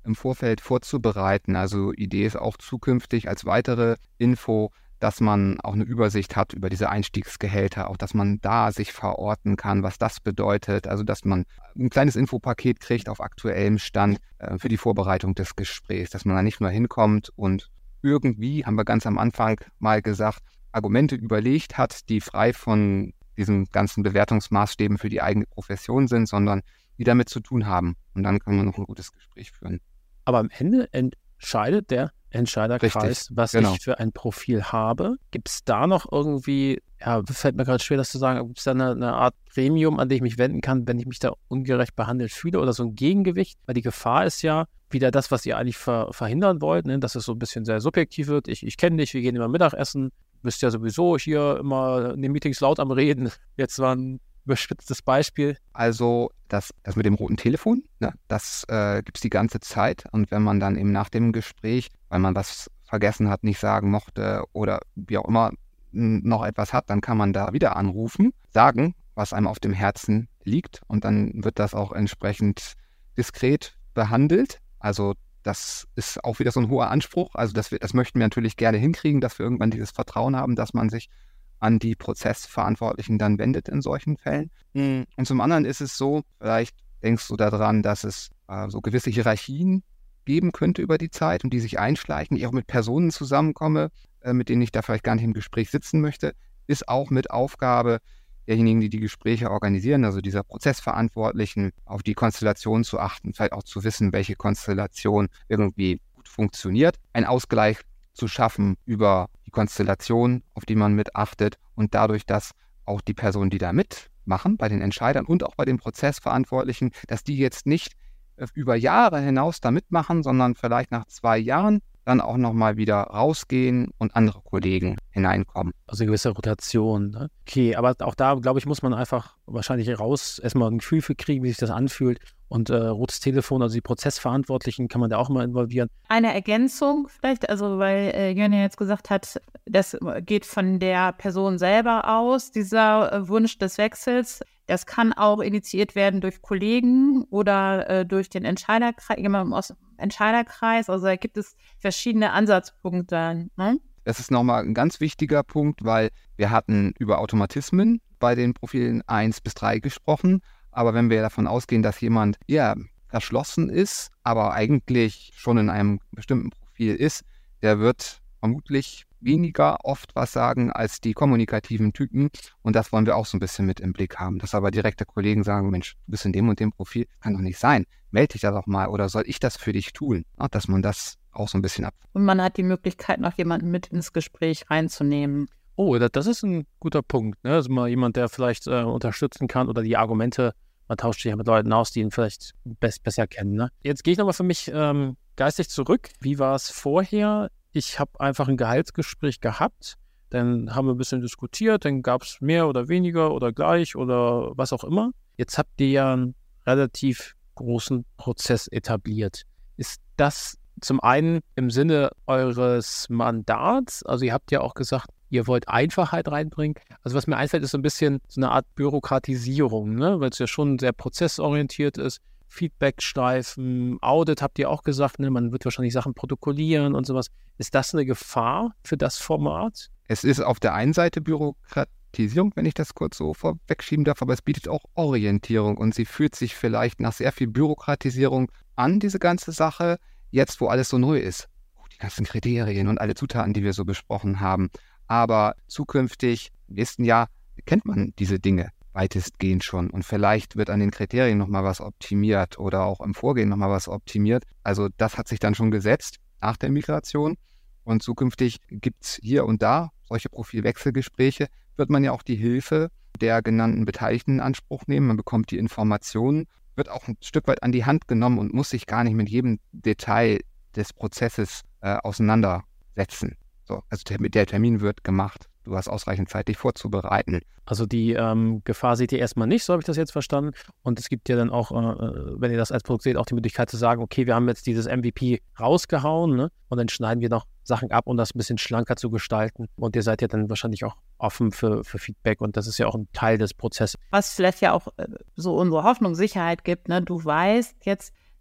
im Vorfeld vorzubereiten. Also Idee ist auch zukünftig als weitere Info, dass man auch eine Übersicht hat über diese Einstiegsgehälter, auch dass man da sich verorten kann, was das bedeutet. Also dass man ein kleines Infopaket kriegt auf aktuellem Stand für die Vorbereitung des Gesprächs, dass man da nicht nur hinkommt und irgendwie, haben wir ganz am Anfang mal gesagt, Argumente überlegt hat, die frei von diesen ganzen Bewertungsmaßstäben für die eigene Profession sind, sondern die damit zu tun haben. Und dann kann man noch ein gutes Gespräch führen. Aber am Ende entscheidet der Entscheiderkreis, Richtig, was genau. ich für ein Profil habe. Gibt es da noch irgendwie, fällt mir gerade schwer, das zu sagen, gibt es da eine Art Gremium, an das ich mich wenden kann, wenn ich mich da ungerecht behandelt fühle oder so ein Gegengewicht? Weil die Gefahr ist ja wieder das, was ihr eigentlich verhindern wollt, ne? Dass es so ein bisschen sehr subjektiv wird. Ich kenne dich, wir gehen immer Mittagessen, du bist ja sowieso hier immer in den Meetings laut am Reden. Jetzt war ein überspitztes Beispiel. Also das mit dem roten Telefon, ne, das gibt es die ganze Zeit. Und wenn man dann eben nach dem Gespräch, weil man was vergessen hat, nicht sagen mochte oder wie auch immer noch etwas hat, dann kann man da wieder anrufen, sagen, was einem auf dem Herzen liegt. Und dann wird das auch entsprechend diskret behandelt. Also das ist auch wieder so ein hoher Anspruch. Also das möchten wir natürlich gerne hinkriegen, dass wir irgendwann dieses Vertrauen haben, dass man sich an die Prozessverantwortlichen dann wendet in solchen Fällen. Und zum anderen ist es so, vielleicht denkst du daran, dass es so gewisse Hierarchien geben könnte über die Zeit und die sich einschleichen, ich auch mit Personen zusammenkomme, mit denen ich da vielleicht gar nicht im Gespräch sitzen möchte, ist auch mit Aufgabe derjenigen, die die Gespräche organisieren, also dieser Prozessverantwortlichen, auf die Konstellation zu achten, vielleicht auch zu wissen, welche Konstellation irgendwie gut funktioniert, ein Ausgleich zu schaffen über die Konstellation, auf die man mit achtet und dadurch, dass auch die Personen, die da mitmachen, bei den Entscheidern und auch bei den Prozessverantwortlichen, dass die jetzt nicht über Jahre hinaus da mitmachen, sondern vielleicht nach 2 Jahren dann auch nochmal wieder rausgehen und andere Kollegen hineinkommen. Also eine gewisse Rotation. Ne? Okay, aber auch da, glaube ich, muss man einfach wahrscheinlich erstmal ein Gefühl für kriegen, wie sich das anfühlt. Und rotes Telefon, also die Prozessverantwortlichen, kann man da auch mal involvieren. Eine Ergänzung vielleicht, also weil Jörn ja jetzt gesagt hat, das geht von der Person selber aus, dieser Wunsch des Wechsels. Das kann auch initiiert werden durch Kollegen oder durch den Entscheiderkreis, jemanden aus dem Entscheiderkreis. Also da gibt es verschiedene Ansatzpunkte. Ne? Das ist nochmal ein ganz wichtiger Punkt, weil wir hatten über Automatismen bei den Profilen 1 bis 3 gesprochen. Aber wenn wir davon ausgehen, dass jemand verschlossen ist, aber eigentlich schon in einem bestimmten Profil ist, der wird vermutlich weniger oft was sagen als die kommunikativen Typen. Und das wollen wir auch so ein bisschen mit im Blick haben. Dass aber direkte Kollegen sagen, Mensch, du bist in dem und dem Profil, kann doch nicht sein. Melde dich da doch mal oder soll ich das für dich tun? Ja, dass man das auch so ein bisschen Und man hat die Möglichkeit, noch jemanden mit ins Gespräch reinzunehmen. Oh, das ist ein guter Punkt. Ne? Also mal jemand, der vielleicht unterstützen kann oder die Argumente, man tauscht sich ja mit Leuten aus, die ihn vielleicht besser kennen. Ne? Jetzt gehe ich nochmal für mich geistig zurück. Wie war es vorher? Ich habe einfach ein Gehaltsgespräch gehabt, dann haben wir ein bisschen diskutiert, dann gab es mehr oder weniger oder gleich oder was auch immer. Jetzt habt ihr ja einen relativ großen Prozess etabliert. Ist das zum einen im Sinne eures Mandats? Also ihr habt ja auch gesagt, ihr wollt Einfachheit reinbringen. Also was mir einfällt, ist so ein bisschen so eine Art Bürokratisierung, ne? Weil es ja schon sehr prozessorientiert ist. Feedback-Streifen, Audit habt ihr auch gesagt, ne? Man wird wahrscheinlich Sachen protokollieren und sowas. Ist das eine Gefahr für das Format? Es ist auf der einen Seite Bürokratisierung, wenn ich das kurz so vorwegschieben darf, aber es bietet auch Orientierung und sie fühlt sich vielleicht nach sehr viel Bürokratisierung an, diese ganze Sache, jetzt wo alles so neu ist. Die ganzen Kriterien und alle Zutaten, die wir so besprochen haben. Aber zukünftig, im nächsten Jahr, kennt man diese Dinge weitestgehend schon. Und vielleicht wird an den Kriterien nochmal was optimiert oder auch im Vorgehen nochmal was optimiert. Also das hat sich dann schon gesetzt nach der Migration. Und zukünftig gibt es hier und da solche Profilwechselgespräche, wird man ja auch die Hilfe der genannten Beteiligten in Anspruch nehmen. Man bekommt die Informationen, wird auch ein Stück weit an die Hand genommen und muss sich gar nicht mit jedem Detail des Prozesses auseinandersetzen. So, also der Termin wird gemacht. Du hast ausreichend Zeit, dich vorzubereiten. Also die Gefahr seht ihr erstmal nicht, so habe ich das jetzt verstanden. Und es gibt ja dann auch, wenn ihr das als Produkt seht, auch die Möglichkeit zu sagen, okay, wir haben jetzt dieses MVP rausgehauen, ne? Und dann schneiden wir noch Sachen ab, um das ein bisschen schlanker zu gestalten. Und ihr seid ja dann wahrscheinlich auch offen für Feedback und das ist ja auch ein Teil des Prozesses. Was vielleicht ja auch so unsere Hoffnung, Sicherheit gibt, ne? Du weißt jetzt,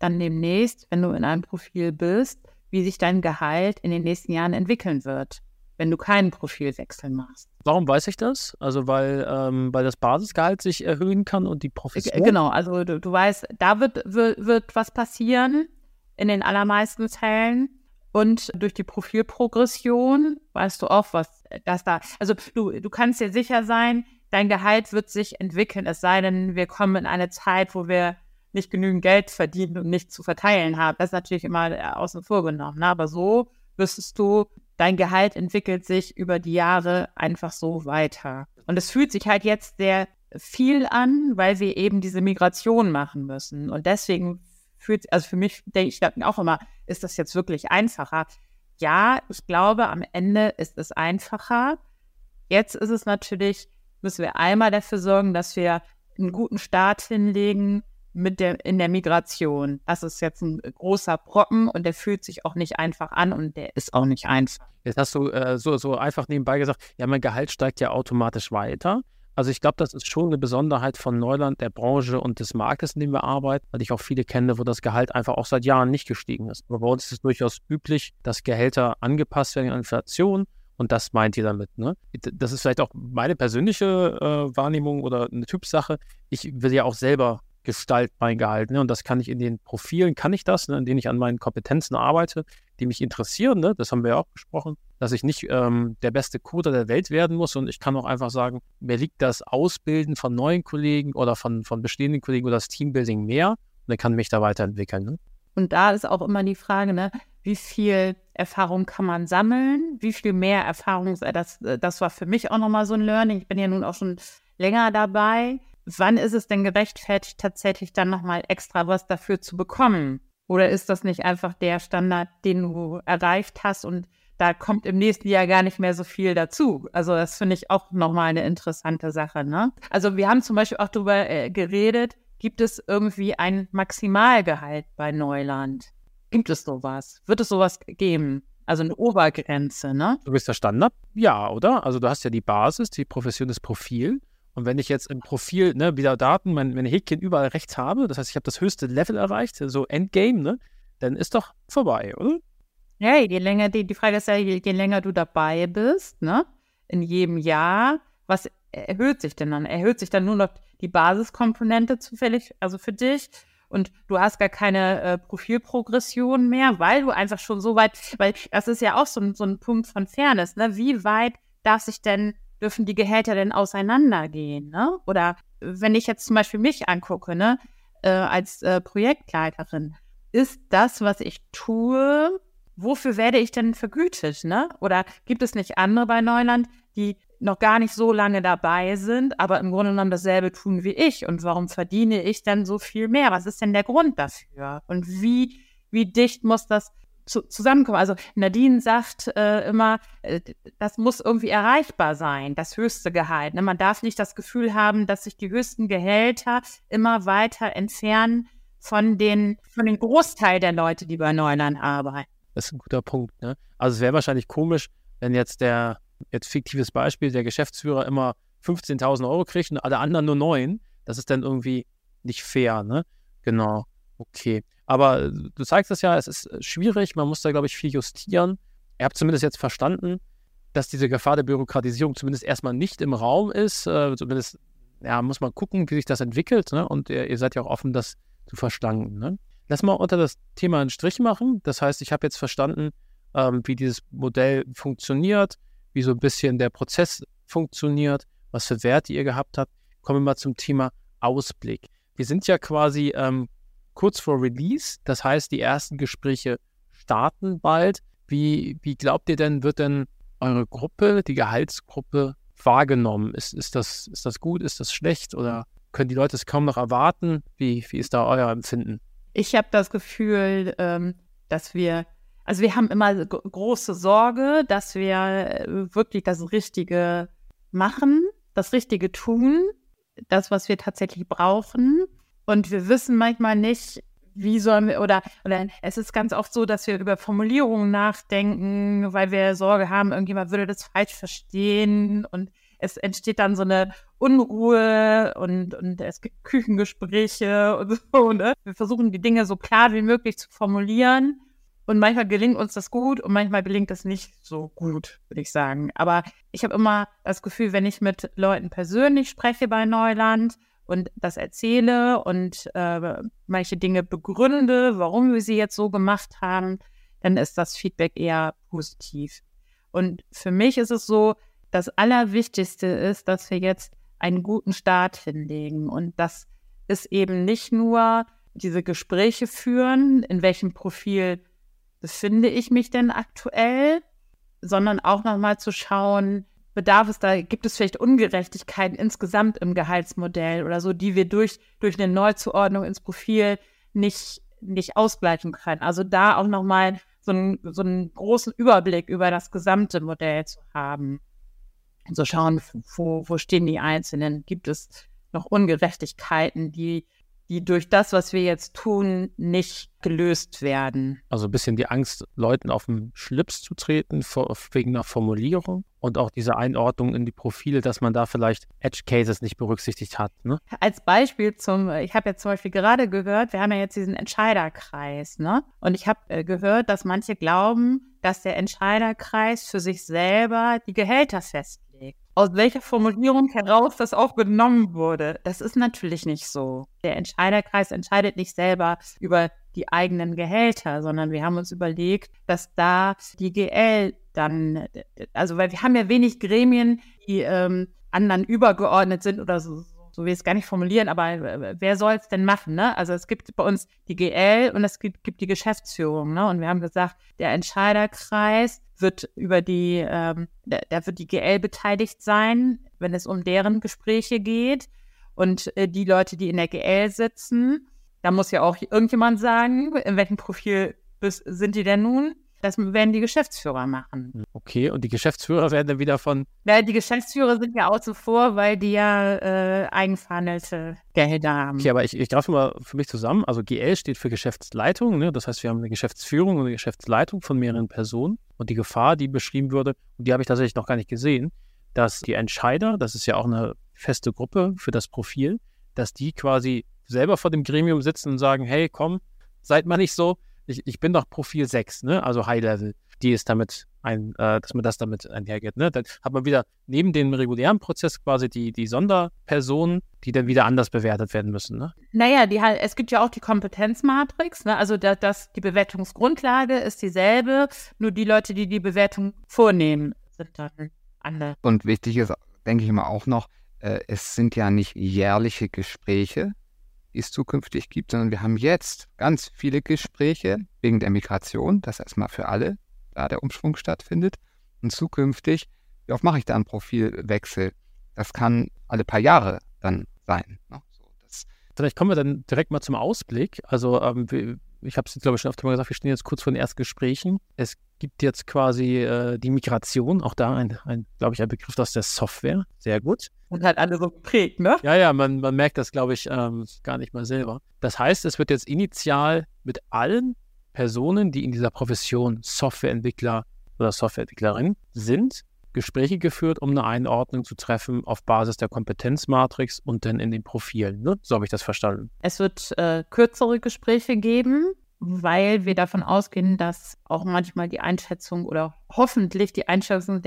dann demnächst, wenn du in einem Profil bist, wie sich dein Gehalt in den nächsten Jahren entwickeln wird, wenn du keinen Profilwechsel machst. Warum weiß ich das? Also weil das Basisgehalt sich erhöhen kann und die Profession? Genau, also du weißt, da wird was passieren in den allermeisten Fällen. Und durch die Profilprogression weißt du auch, was das da. Also du kannst dir sicher sein, dein Gehalt wird sich entwickeln, es sei denn, wir kommen in eine Zeit, wo wir nicht genügend Geld verdienen und nichts zu verteilen haben. Das ist natürlich immer außen vor genommen. Ne? Aber so wüsstest du, dein Gehalt entwickelt sich über die Jahre einfach so weiter. Und es fühlt sich halt jetzt sehr viel an, weil wir eben diese Migration machen müssen. Und deswegen also für mich denke ich auch immer, ist das jetzt wirklich einfacher? Ja, ich glaube, am Ende ist es einfacher. Jetzt ist es natürlich, müssen wir einmal dafür sorgen, dass wir einen guten Start hinlegen in der Migration. Das ist jetzt ein großer Brocken und der fühlt sich auch nicht einfach an und der ist auch nicht einfach. Jetzt hast du so einfach nebenbei gesagt, ja, mein Gehalt steigt ja automatisch weiter. Also ich glaube, das ist schon eine Besonderheit von Neuland, der Branche und des Marktes, in dem wir arbeiten, weil ich auch viele kenne, wo das Gehalt einfach auch seit Jahren nicht gestiegen ist. Aber bei uns ist es durchaus üblich, dass Gehälter angepasst werden an Inflation und das meint ihr damit, ne? Das ist vielleicht auch meine persönliche Wahrnehmung oder eine Typsache. Ich will ja auch selber gestalten mein Gehalt, ne? Und das kann ich in den Profilen, ne? In denen ich an meinen Kompetenzen arbeite, die mich interessieren, ne? Das haben wir ja auch besprochen, dass ich nicht der beste Coder der Welt werden muss und ich kann auch einfach sagen, mir liegt das Ausbilden von neuen Kollegen oder von bestehenden Kollegen oder das Teambuilding mehr und dann kann mich da weiterentwickeln. Ne? Und da ist auch immer die Frage, ne, wie viel Erfahrung kann man sammeln, wie viel mehr Erfahrung, das war für mich auch nochmal so ein Learning, ich bin ja nun auch schon länger dabei. Wann ist es denn gerechtfertigt, tatsächlich dann nochmal extra was dafür zu bekommen? Oder ist das nicht einfach der Standard, den du erreicht hast und da kommt im nächsten Jahr gar nicht mehr so viel dazu? Also das finde ich auch nochmal eine interessante Sache, ne? Also wir haben zum Beispiel auch darüber geredet, gibt es irgendwie ein Maximalgehalt bei Neuland? Gibt es sowas? Wird es sowas geben? Also eine Obergrenze, ne? Du bist der Standard? Ja, oder? Also du hast ja die Basis, die Profession, das Profil. Und wenn ich jetzt im Profil, ne, wieder Daten, meine Häkchen überall rechts habe, das heißt, ich habe das höchste Level erreicht, so Endgame, ne, dann ist doch vorbei, oder? Ja, je länger, die Frage ist ja, je länger du dabei bist, ne, in jedem Jahr, was erhöht sich denn dann? Erhöht sich dann nur noch die Basiskomponente zufällig, also für dich? Und du hast gar keine Profilprogression mehr, weil du einfach schon so weit, weil das ist ja auch so ein Punkt von Fairness, ne? Wie weit dürfen die Gehälter denn auseinandergehen, ne? Oder wenn ich jetzt zum Beispiel mich angucke, ne, als Projektleiterin, ist das, was ich tue, wofür werde ich denn vergütet, ne? Oder gibt es nicht andere bei Neuland, die noch gar nicht so lange dabei sind, aber im Grunde genommen dasselbe tun wie ich? Und warum verdiene ich dann so viel mehr? Was ist denn der Grund dafür? Und wie dicht muss das zusammenkommen? Also Nadine sagt immer, das muss irgendwie erreichbar sein, das höchste Gehalt. Ne? Man darf nicht das Gefühl haben, dass sich die höchsten Gehälter immer weiter entfernen von den Großteil der Leute, die bei Neuland arbeiten. Das ist ein guter Punkt, ne? Also es wäre wahrscheinlich komisch, wenn jetzt fiktives Beispiel, der Geschäftsführer immer 15.000 Euro kriegt und alle anderen nur 9. Das ist dann irgendwie nicht fair, ne? Genau, okay. Aber du zeigst es ja, es ist schwierig, man muss da, glaube ich, viel justieren. Ihr habt zumindest jetzt verstanden, dass diese Gefahr der Bürokratisierung zumindest erstmal nicht im Raum ist. Zumindest, ja, muss man gucken, wie sich das entwickelt, ne? Und ihr seid ja auch offen, das zu verstanden, ne? Lass mal unter das Thema einen Strich machen. Das heißt, ich habe jetzt verstanden, wie dieses Modell funktioniert, wie so ein bisschen der Prozess funktioniert, was für Werte ihr gehabt habt. Kommen wir mal zum Thema Ausblick. Wir sind ja quasi kurz vor Release, das heißt, die ersten Gespräche starten bald. Wie glaubt ihr denn, wird denn eure Gruppe, die Gehaltsgruppe, wahrgenommen? Ist das gut, ist das schlecht oder können die Leute es kaum noch erwarten? Wie ist da euer Empfinden? Ich habe das Gefühl, dass wir haben immer große Sorge, dass wir wirklich das Richtige machen, das Richtige tun, das, was wir tatsächlich brauchen. Und wir wissen manchmal nicht, wie sollen wir, oder es ist ganz oft so, dass wir über Formulierungen nachdenken, weil wir Sorge haben, irgendjemand würde das falsch verstehen. Und es entsteht dann so eine Unruhe und es gibt Küchengespräche und so, ne? Wir versuchen die Dinge so klar wie möglich zu formulieren und manchmal gelingt uns das gut und manchmal gelingt das nicht so gut, würde ich sagen. Aber ich habe immer das Gefühl, wenn ich mit Leuten persönlich spreche bei Neuland und das erzähle und manche Dinge begründe, warum wir sie jetzt so gemacht haben, dann ist das Feedback eher positiv. Und für mich ist es so, das Allerwichtigste ist, dass wir jetzt einen guten Start hinlegen. Und das ist eben nicht nur diese Gespräche führen, in welchem Profil befinde ich mich denn aktuell, sondern auch nochmal zu schauen, gibt es vielleicht Ungerechtigkeiten insgesamt im Gehaltsmodell oder so, die wir durch eine Neuzuordnung ins Profil nicht ausgleichen können. Also da auch nochmal so einen großen Überblick über das gesamte Modell zu haben. Und so schauen, wo stehen die Einzelnen? Gibt es noch Ungerechtigkeiten, die durch das, was wir jetzt tun, nicht gelöst werden? Also ein bisschen die Angst, Leuten auf den Schlips zu treten, wegen einer Formulierung und auch diese Einordnung in die Profile, dass man da vielleicht Edge Cases nicht berücksichtigt hat. Ne? Als Beispiel ich habe jetzt zum Beispiel gerade gehört, wir haben ja jetzt diesen Entscheiderkreis, ne? Und ich habe gehört, dass manche glauben, dass der Entscheiderkreis für sich selber die Gehälter festlegt. Aus welcher Formulierung heraus das auch genommen wurde, das ist natürlich nicht so. Der Entscheiderkreis entscheidet nicht selber über die eigenen Gehälter, sondern wir haben uns überlegt, dass da die GL dann, also weil wir haben ja wenig Gremien, die anderen übergeordnet sind oder so will ich es gar nicht formulieren, aber wer soll es denn machen, ne? Also es gibt bei uns die GL und es gibt die Geschäftsführung, ne? Und wir haben gesagt, der Entscheiderkreis wird da wird die GL beteiligt sein, wenn es um deren Gespräche geht. Und die Leute, die in der GL sitzen, da muss ja auch irgendjemand sagen, in welchem Profil sind die denn nun? Das werden die Geschäftsführer machen. Okay, und die Geschäftsführer werden dann wieder Ja, die Geschäftsführer sind ja außen vor, weil die ja eigenverhandelte Gehälter haben. Okay, aber ich greife mal für mich zusammen. Also GL steht für Geschäftsleitung, ne? Das heißt, wir haben eine Geschäftsführung und eine Geschäftsleitung von mehreren Personen. Und die Gefahr, die beschrieben wurde, und die habe ich tatsächlich noch gar nicht gesehen, dass die Entscheider, das ist ja auch eine feste Gruppe für das Profil, dass die quasi selber vor dem Gremium sitzen und sagen, hey, komm, seid mal nicht so, ich bin doch Profil 6, ne? Also High Level, die ist damit dass man das damit einhergeht. Ne? Dann hat man wieder neben dem regulären Prozess quasi die Sonderpersonen, die dann wieder anders bewertet werden müssen. Ne? Naja, es gibt ja auch die Kompetenzmatrix, ne? Also die Bewertungsgrundlage ist dieselbe, nur die Leute, die die Bewertung vornehmen, sind dann andere. Und wichtig ist, denke ich mal auch noch, es sind ja nicht jährliche Gespräche, die es zukünftig gibt, sondern wir haben jetzt ganz viele Gespräche wegen der Migration, das erstmal für alle, da der Umschwung stattfindet. Und zukünftig, wie oft mache ich da einen Profilwechsel? Das kann alle paar Jahre dann sein. Ne? Vielleicht kommen wir dann direkt mal zum Ausblick. Also ich habe es, glaube ich, schon öfter mal gesagt, wir stehen jetzt kurz vor den ersten Gesprächen. Es gibt jetzt quasi die Migration, auch da glaube ich, ein Begriff aus der Software. Sehr gut. Und halt alle so geprägt, ne? Ja, man merkt das, glaube ich, gar nicht mal selber. Das heißt, es wird jetzt initial mit allen Personen, die in dieser Profession Softwareentwickler oder Softwareentwicklerin sind, Gespräche geführt, um eine Einordnung zu treffen auf Basis der Kompetenzmatrix und dann in den Profilen. Ne? So habe ich das verstanden. Es wird kürzere Gespräche geben, weil wir davon ausgehen, dass auch manchmal die Einschätzung oder hoffentlich die Einschätzung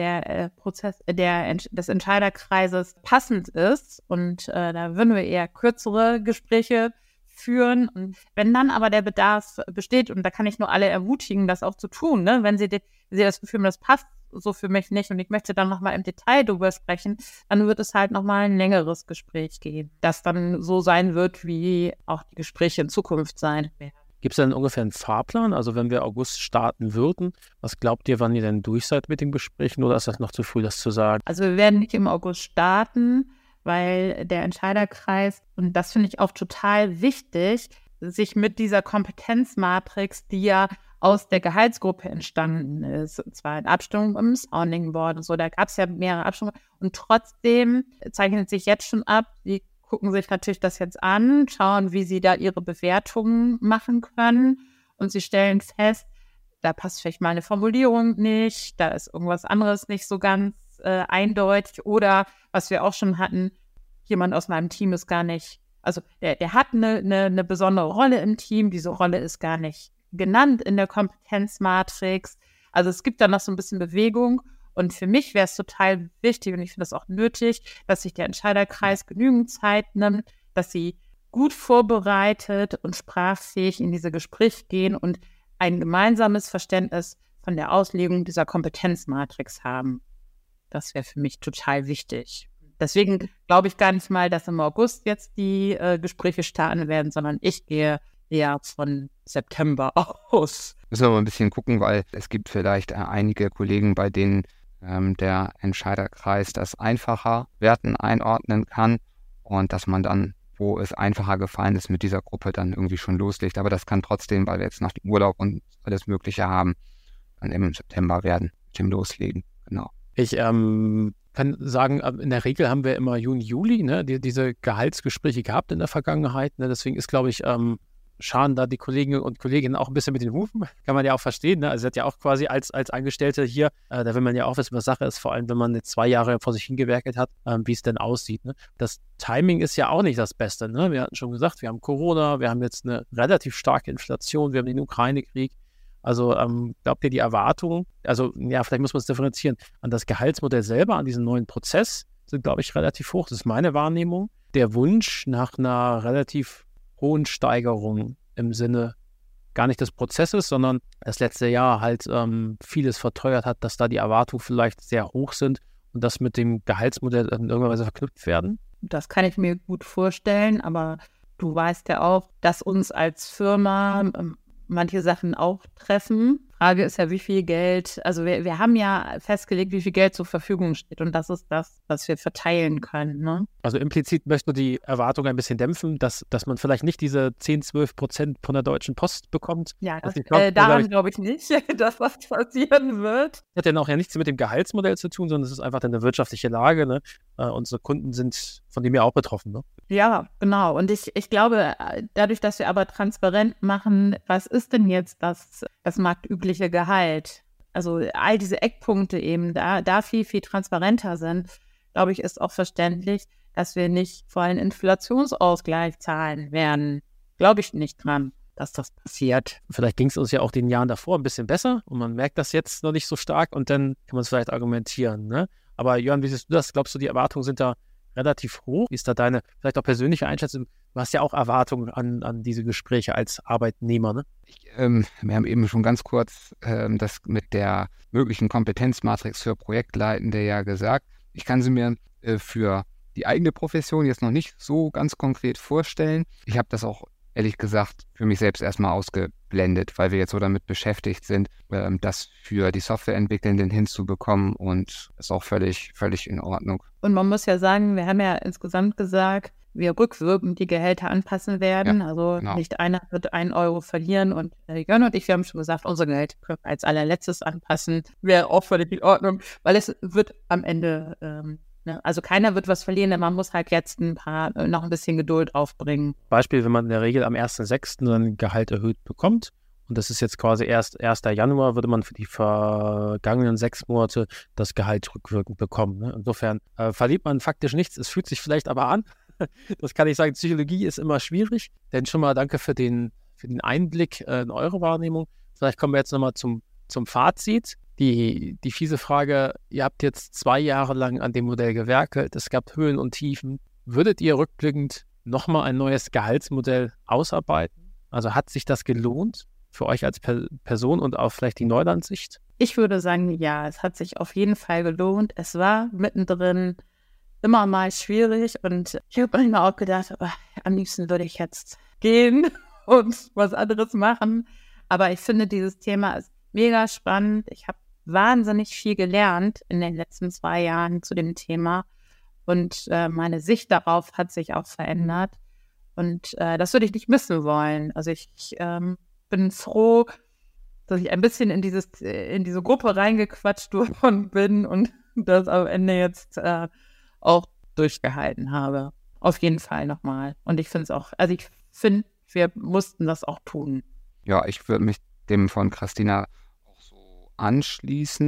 des Entscheiderkreises passend ist. Und da würden wir eher kürzere Gespräche führen. Und wenn dann aber der Bedarf besteht, und da kann ich nur alle ermutigen, das auch zu tun, ne? Wenn Sie das Gefühl haben, das passt so für mich nicht und ich möchte dann nochmal im Detail drüber sprechen, dann wird es halt nochmal ein längeres Gespräch geben, das dann so sein wird, wie auch die Gespräche in Zukunft sein werden. Gibt es denn ungefähr einen Fahrplan? Also wenn wir August starten würden, was glaubt ihr, wann ihr denn durch seid mit den Gesprächen, oder ist das noch zu früh, das zu sagen? Also wir werden nicht im August starten, weil der Entscheiderkreis, und das finde ich auch total wichtig, sich mit dieser Kompetenzmatrix, die ja aus der Gehaltsgruppe entstanden ist, und zwar in Abstimmung im Sounding Board und so, da gab es ja mehrere Abstimmungen, und trotzdem zeichnet sich jetzt schon ab, die gucken sich natürlich das jetzt an, schauen, wie sie da ihre Bewertungen machen können, und sie stellen fest, da passt vielleicht mal eine Formulierung nicht, da ist irgendwas anderes nicht so ganz eindeutig. Oder was wir auch schon hatten, jemand aus meinem Team ist gar nicht, also der hat eine besondere Rolle im Team, diese Rolle ist gar nicht genannt in der Kompetenzmatrix. Also es gibt da noch so ein bisschen Bewegung. Und für mich wäre es total wichtig, und ich finde das auch nötig, dass sich der Entscheiderkreis genügend Zeit nimmt, dass sie gut vorbereitet und sprachfähig in diese Gespräche gehen und ein gemeinsames Verständnis von der Auslegung dieser Kompetenzmatrix haben. Das wäre für mich total wichtig. Deswegen glaube ich gar nicht mal, dass im August jetzt die Gespräche starten werden, sondern ich gehe eher von September aus. Müssen wir mal ein bisschen gucken, weil es gibt vielleicht einige Kollegen, bei denen der Entscheiderkreis das einfacher Werten einordnen kann und dass man dann, wo es einfacher gefallen ist, mit dieser Gruppe dann irgendwie schon loslegt. Aber das kann trotzdem, weil wir jetzt noch den Urlaub und alles Mögliche haben, dann im September werden mit dem Loslegen. Genau. Ich kann sagen, in der Regel haben wir immer Juni, Juli, ne, diese Gehaltsgespräche gehabt in der Vergangenheit. Ne, deswegen ist, glaube ich, scharen da die Kolleginnen und Kollegen auch ein bisschen mit den Hufen. Kann man ja auch verstehen. Ne? Also, sie hat ja auch quasi als Angestellte hier, da will man ja auch wissen, was Sache ist, vor allem, wenn man jetzt 2 Jahre vor sich hingewerkelt hat, wie es denn aussieht. Ne? Das Timing ist ja auch nicht das Beste. Ne? Wir hatten schon gesagt, wir haben Corona, wir haben jetzt eine relativ starke Inflation, wir haben den Ukraine-Krieg. Also, glaubt ihr, die Erwartungen, also, ja, vielleicht muss man es differenzieren, an das Gehaltsmodell selber, an diesen neuen Prozess, sind, glaube ich, relativ hoch. Das ist meine Wahrnehmung. Der Wunsch nach einer relativ hohen Steigerung im Sinne gar nicht des Prozesses, sondern das letzte Jahr halt vieles verteuert hat, dass da die Erwartungen vielleicht sehr hoch sind und das mit dem Gehaltsmodell in irgendeiner Weise verknüpft werden. Das kann ich mir gut vorstellen, aber du weißt ja auch, dass uns als Firma manche Sachen auch treffen. Frage ist ja, wie viel Geld, also wir haben ja festgelegt, wie viel Geld zur Verfügung steht und das ist das, was wir verteilen können. Ne? Also implizit möchten wir die Erwartung ein bisschen dämpfen, dass man vielleicht nicht diese 10-12% von der Deutschen Post bekommt. Ja, daran glaube ich nicht, dass was passieren wird. Hat ja auch ja nichts mit dem Gehaltsmodell zu tun, sondern es ist einfach eine wirtschaftliche Lage. Ne? Unsere Kunden sind von dem ja auch betroffen. Ne? Ja, genau. Und ich glaube, dadurch, dass wir aber transparent machen, was ist denn jetzt das marktübliche Gehalt? Also all diese Eckpunkte eben, da viel, viel transparenter sind, glaube ich, ist auch verständlich, dass wir nicht vollen Inflationsausgleich zahlen werden. Glaube ich nicht dran, dass das passiert. Vielleicht ging es uns ja auch den Jahren davor ein bisschen besser und man merkt das jetzt noch nicht so stark und dann kann man es vielleicht argumentieren. Ne? Aber Jörn, wie siehst du das? Glaubst du, die Erwartungen sind da relativ hoch? Wie ist da deine vielleicht auch persönliche Einschätzung? Du hast ja auch Erwartungen an diese Gespräche als Arbeitnehmer, ne? Wir haben eben schon ganz kurz das mit der möglichen Kompetenzmatrix für Projektleitende ja gesagt. Ich kann sie mir für die eigene Profession jetzt noch nicht so ganz konkret vorstellen. Ich habe das auch ehrlich gesagt für mich selbst erstmal ausgeblendet, weil wir jetzt so damit beschäftigt sind, das für die Softwareentwicklenden hinzubekommen und ist auch völlig in Ordnung. Und man muss ja sagen, wir haben ja insgesamt gesagt, wir rückwirkend die Gehälter anpassen werden. Ja, also genau. Nicht einer wird 1 Euro verlieren und Jörn und ich, wir haben schon gesagt, unsere Gehälter können wir als allerletztes anpassen. Wäre auch völlig in Ordnung, weil es wird am Ende, also keiner wird was verlieren, man muss halt jetzt noch ein bisschen Geduld aufbringen. Beispiel, wenn man in der Regel am 1.6. sein Gehalt erhöht bekommt und das ist jetzt quasi erst 1. Januar, würde man für die vergangenen 6 Monate das Gehalt rückwirkend bekommen. Ne? Insofern verliert man faktisch nichts, es fühlt sich vielleicht aber an. Das kann ich sagen, Psychologie ist immer schwierig, denn schon mal danke für den Einblick in eure Wahrnehmung. Vielleicht kommen wir jetzt nochmal zum Fazit. Die fiese Frage, ihr habt jetzt 2 Jahre lang an dem Modell gewerkelt, es gab Höhen und Tiefen. Würdet ihr rückblickend nochmal ein neues Gehaltsmodell ausarbeiten? Also hat sich das gelohnt für euch als Person und auch vielleicht die Neuland-Sicht? Ich würde sagen, ja, es hat sich auf jeden Fall gelohnt. Es war mittendrin immer mal schwierig und ich habe mir auch gedacht, am liebsten würde ich jetzt gehen und was anderes machen. Aber ich finde, dieses Thema ist mega spannend. Ich habe wahnsinnig viel gelernt in den letzten 2 Jahren zu dem Thema und meine Sicht darauf hat sich auch verändert und das würde ich nicht missen wollen. Also ich bin froh, dass ich ein bisschen in diese Gruppe reingequatscht worden bin und das am Ende jetzt auch durchgehalten habe. Auf jeden Fall nochmal. Und ich finde es auch, also ich finde, wir mussten das auch tun. Ja, ich würde mich dem von Christina auch so anschließen.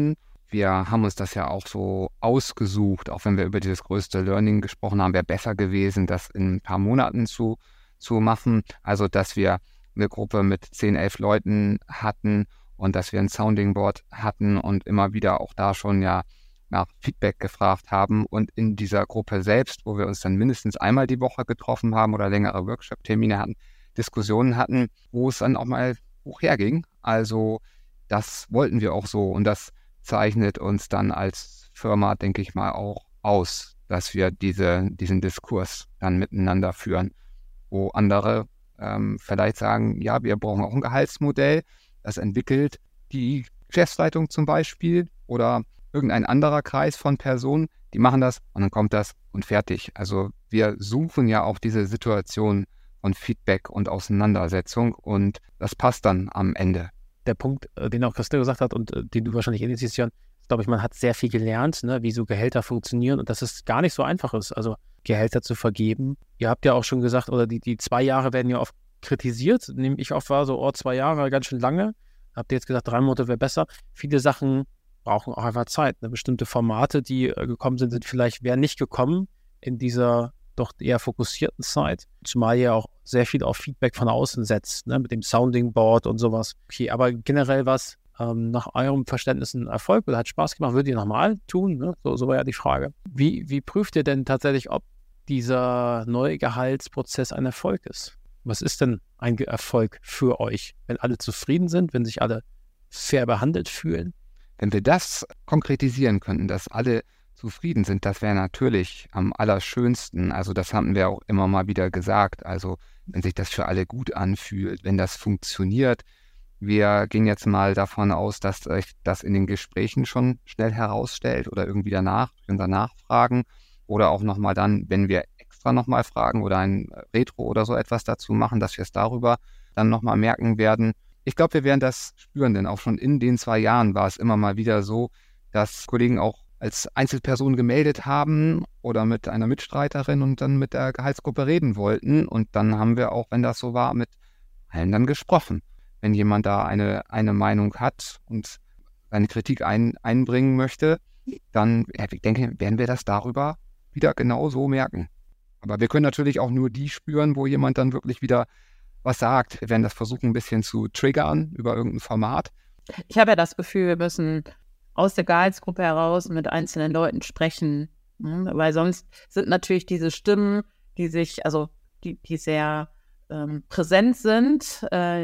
wir haben uns das ja auch so ausgesucht, auch wenn wir über dieses größte Learning gesprochen haben, wäre besser gewesen, das in ein paar Monaten zu machen. Also, dass wir eine Gruppe mit 10, 11 Leuten hatten und dass wir ein Sounding Board hatten und immer wieder auch da schon ja nach Feedback gefragt haben. Und in dieser Gruppe selbst, wo wir uns dann mindestens einmal die Woche getroffen haben oder längere Workshop-Termine hatten, Diskussionen hatten, wo es dann auch mal hoch herging. Also das wollten wir auch so und das zeichnet uns dann als Firma, denke ich mal, auch aus, dass wir diesen Diskurs dann miteinander führen, wo andere vielleicht sagen, ja, wir brauchen auch ein Gehaltsmodell, das entwickelt die Geschäftsleitung zum Beispiel oder irgendein anderer Kreis von Personen, die machen das und dann kommt das und fertig. Also wir suchen ja auch diese Situation von Feedback und Auseinandersetzung und das passt dann am Ende. Der Punkt, den auch Christina gesagt hat und den du wahrscheinlich ähnlich siehst, Jan, ist, glaube ich, man hat sehr viel gelernt, ne, wie so Gehälter funktionieren und dass es gar nicht so einfach ist, also Gehälter zu vergeben. Ihr habt ja auch schon gesagt, oder die 2 Jahre werden ja oft kritisiert, nehme ich oft wahr, so 2 Jahre, ganz schön lange. Habt ihr jetzt gesagt, 3 Monate wäre besser. Viele Sachen brauchen auch einfach Zeit. Ne? Bestimmte Formate, die gekommen sind vielleicht wären nicht gekommen in dieser doch eher fokussierten Zeit, zumal ihr auch sehr viel auf Feedback von außen setzt, ne? Mit dem Sounding Board und sowas. Okay, aber generell was nach eurem Verständnis ein Erfolg oder hat Spaß gemacht, würdet ihr nochmal tun? Ne? So war ja die Frage. Wie prüft ihr denn tatsächlich, ob dieser neue Gehaltsprozess ein Erfolg ist? Was ist denn ein Erfolg für euch, wenn alle zufrieden sind, wenn sich alle fair behandelt fühlen? Wenn wir das konkretisieren könnten, dass alle zufrieden sind, das wäre natürlich am allerschönsten. Also das hatten wir auch immer mal wieder gesagt. Also wenn sich das für alle gut anfühlt, wenn das funktioniert. Wir gehen jetzt mal davon aus, dass sich das in den Gesprächen schon schnell herausstellt oder irgendwie danach, durch unser Nachfragen oder auch nochmal dann, wenn wir extra nochmal fragen oder ein Retro oder so etwas dazu machen, dass wir es darüber dann nochmal merken werden. Ich glaube, wir werden das spüren, denn auch schon in den 2 Jahren war es immer mal wieder so, dass Kollegen auch als Einzelperson gemeldet haben oder mit einer Mitstreiterin und dann mit der Gehaltsgruppe reden wollten. Und dann haben wir auch, wenn das so war, mit allen dann gesprochen. Wenn jemand da eine Meinung hat und seine Kritik einbringen möchte, dann, ich denke, werden wir das darüber wieder genau so merken. Aber wir können natürlich auch nur die spüren, wo jemand dann wirklich wieder was sagt. Wir werden das versuchen, ein bisschen zu triggern über irgendein Format. Ich habe ja das Gefühl, wir müssen aus der Gehaltsgruppe heraus mit einzelnen Leuten sprechen, ne? Weil sonst sind natürlich diese Stimmen, die sich, also die sehr präsent sind,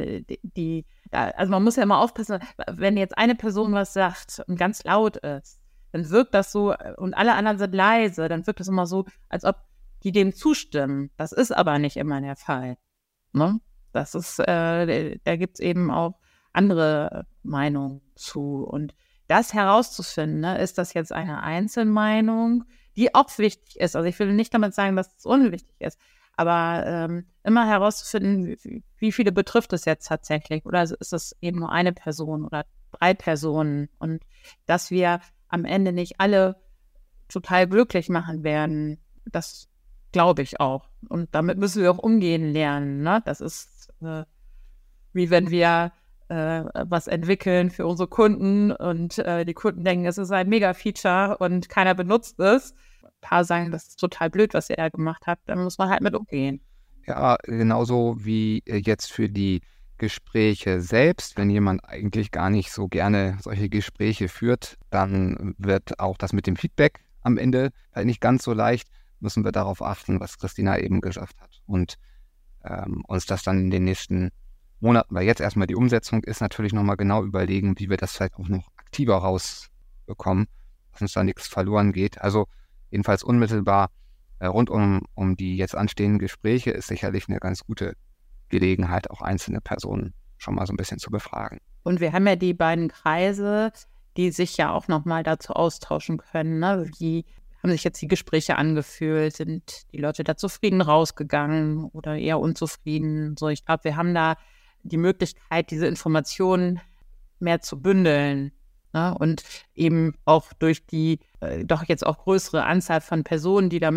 also man muss ja immer aufpassen, wenn jetzt eine Person was sagt und ganz laut ist, dann wirkt das so, und alle anderen sind leise, dann wirkt das immer so, als ob die dem zustimmen. Das ist aber nicht immer der Fall. Ne? Das ist, da gibt es eben auch andere Meinungen zu. Und das herauszufinden, ne, ist das jetzt eine Einzelmeinung, die auch wichtig ist. Also ich will nicht damit sagen, dass es unwichtig ist, aber immer herauszufinden, wie viele betrifft es jetzt tatsächlich, oder ist es eben nur eine Person oder 3 Personen, und dass wir am Ende nicht alle total glücklich machen werden, das glaube ich auch. Und damit müssen wir auch umgehen lernen. Ne? Das ist wie wenn wir was entwickeln für unsere Kunden und die Kunden denken, es ist ein Mega-Feature und keiner benutzt es. Ein paar sagen, das ist total blöd, was ihr da gemacht habt. Dann muss man halt mit umgehen. Ja, genauso wie jetzt für die Gespräche selbst. Wenn jemand eigentlich gar nicht so gerne solche Gespräche führt, dann wird auch das mit dem Feedback am Ende halt nicht ganz so leicht. Müssen wir darauf achten, was Christina eben gesagt hat. Und uns das dann in den nächsten Monaten, weil jetzt erstmal die Umsetzung ist, natürlich nochmal genau überlegen, wie wir das vielleicht auch noch aktiver rausbekommen, dass uns da nichts verloren geht. Also jedenfalls unmittelbar rund um die jetzt anstehenden Gespräche ist sicherlich eine ganz gute Gelegenheit, auch einzelne Personen schon mal so ein bisschen zu befragen. Und wir haben ja die beiden Kreise, die sich ja auch nochmal dazu austauschen können. Ne? Wie haben sich jetzt die Gespräche angefühlt? Sind die Leute da zufrieden rausgegangen oder eher unzufrieden? So, ich glaube, wir haben da die Möglichkeit, diese Informationen mehr zu bündeln. Ne? Und eben auch durch die doch jetzt auch größere Anzahl von Personen, die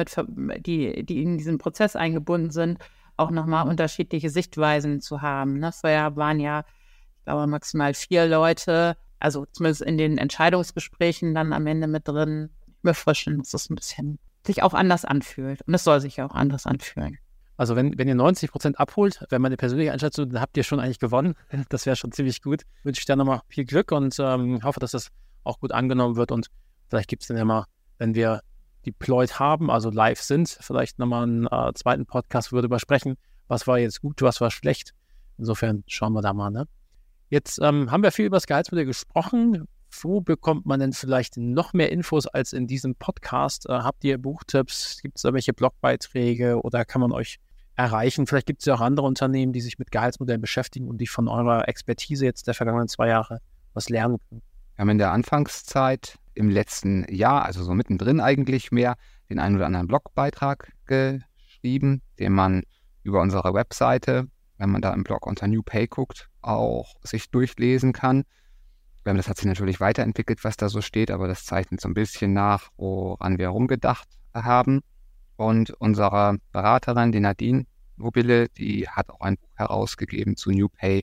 die in diesen Prozess eingebunden sind, auch nochmal unterschiedliche Sichtweisen zu haben. Ne? Vorher waren ja, ich glaube, maximal 4 Leute also zumindest in den Entscheidungsgesprächen dann am Ende mit drin. Ich mir vorstellen, dass das ein bisschen sich auch anders anfühlt. Und es soll sich ja auch anders anfühlen. Also wenn ihr 90% abholt, wenn meine persönliche Einschätzung, dann habt ihr schon eigentlich gewonnen. Das wäre schon ziemlich gut. Wünsche ich dir nochmal viel Glück und hoffe, dass das auch gut angenommen wird. Und vielleicht gibt es dann ja mal, wenn wir deployed haben, also live sind, vielleicht nochmal einen zweiten Podcast, wo wir darüber sprechen, was war jetzt gut, was war schlecht. Insofern schauen wir da mal. Ne? Jetzt haben wir viel über das Gehaltsmodell gesprochen. Wo bekommt man denn vielleicht noch mehr Infos als in diesem Podcast? Habt ihr Buchtipps? Gibt es da welche Blogbeiträge oder kann man euch erreichen? Vielleicht gibt es ja auch andere Unternehmen, die sich mit Gehaltsmodellen beschäftigen und die von eurer Expertise jetzt der vergangenen 2 Jahre was lernen können. Wir haben in der Anfangszeit im letzten Jahr, also so mittendrin eigentlich mehr, den einen oder anderen Blogbeitrag geschrieben, den man über unsere Webseite, wenn man da im Blog unter New Pay guckt, auch sich durchlesen kann. Das hat sich natürlich weiterentwickelt, was da so steht, aber das zeichnet so ein bisschen nach, woran wir rumgedacht haben. Und unsere Beraterin, die Nadine Nobile, die hat auch ein Buch herausgegeben zu New Pay,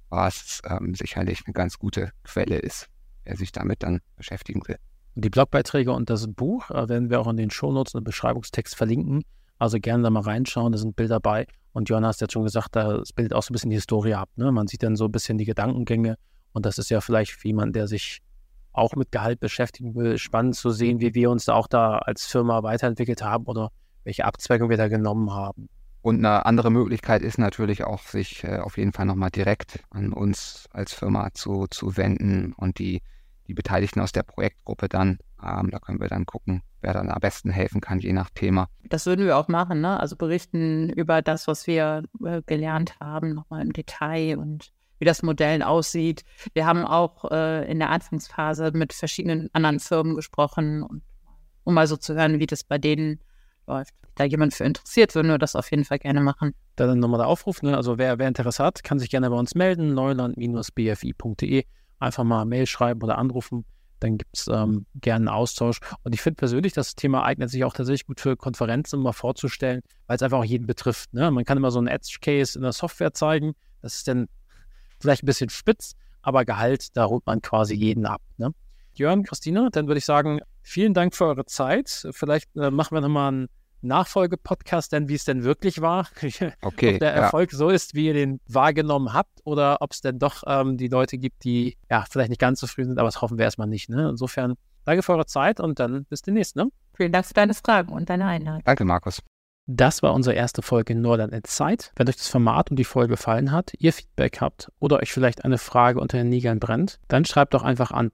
was sicherlich eine ganz gute Quelle ist, wer sich damit dann beschäftigen will. Die Blogbeiträge und das Buch werden wir auch in den Shownotes und im Beschreibungstext verlinken. Also gerne da mal reinschauen, da sind Bilder bei. Und Jörn hast ja schon gesagt, das bildet auch so ein bisschen die Historie ab. Ne? Man sieht dann so ein bisschen die Gedankengänge. Und das ist ja vielleicht für jemanden, der sich auch mit Gehalt beschäftigen will, spannend zu sehen, wie wir uns da auch da als Firma weiterentwickelt haben oder welche Abzweigung wir da genommen haben. Und eine andere Möglichkeit ist natürlich auch, sich auf jeden Fall nochmal direkt an uns als Firma zu wenden und die Beteiligten aus der Projektgruppe dann, da können wir dann gucken, wer dann am besten helfen kann, je nach Thema. Das würden wir auch machen, ne? Also berichten über das, was wir gelernt haben, nochmal im Detail und wie das Modell aussieht. Wir haben auch in der Anfangsphase mit verschiedenen anderen Firmen gesprochen, um mal so zu hören, wie das bei denen läuft. Da jemand für interessiert, würden wir das auf jeden Fall gerne machen. Dann nochmal der Aufruf, ne? Also wer Interesse hat, kann sich gerne bei uns melden, neuland-bfi.de. Einfach mal Mail schreiben oder anrufen, dann gibt es gerne einen Austausch. Und ich finde persönlich, das Thema eignet sich auch tatsächlich gut für Konferenzen, mal vorzustellen, weil es einfach auch jeden betrifft. Ne? Man kann immer so einen Edge-Case in der Software zeigen, das ist dann vielleicht ein bisschen spitz, aber Gehalt, da holt man quasi jeden ab. Ne? Jörn, Christine, dann würde ich sagen, vielen Dank für eure Zeit. Vielleicht machen wir nochmal einen Nachfolge-Podcast, denn wie es denn wirklich war. Okay, ob der Erfolg so ist, wie ihr den wahrgenommen habt oder ob es denn doch die Leute gibt, die ja vielleicht nicht ganz zufrieden sind, aber das hoffen wir erstmal nicht. Ne? Insofern, danke für eure Zeit und dann bis demnächst. Ne? Vielen Dank für deine Fragen und deine Einladung. Danke, Markus. Das war unsere erste Folge Neuland Insight. Wenn euch das Format und die Folge gefallen hat, ihr Feedback habt oder euch vielleicht eine Frage unter den Nägeln brennt, dann schreibt doch einfach an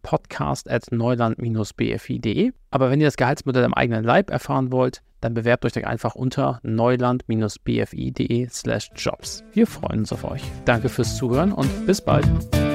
podcast@neuland-bfi.de. Aber wenn ihr das Gehaltsmodell am eigenen Leib erfahren wollt, dann bewerbt euch doch einfach unter neuland-bfi.de/jobs. Wir freuen uns auf euch. Danke fürs Zuhören und bis bald.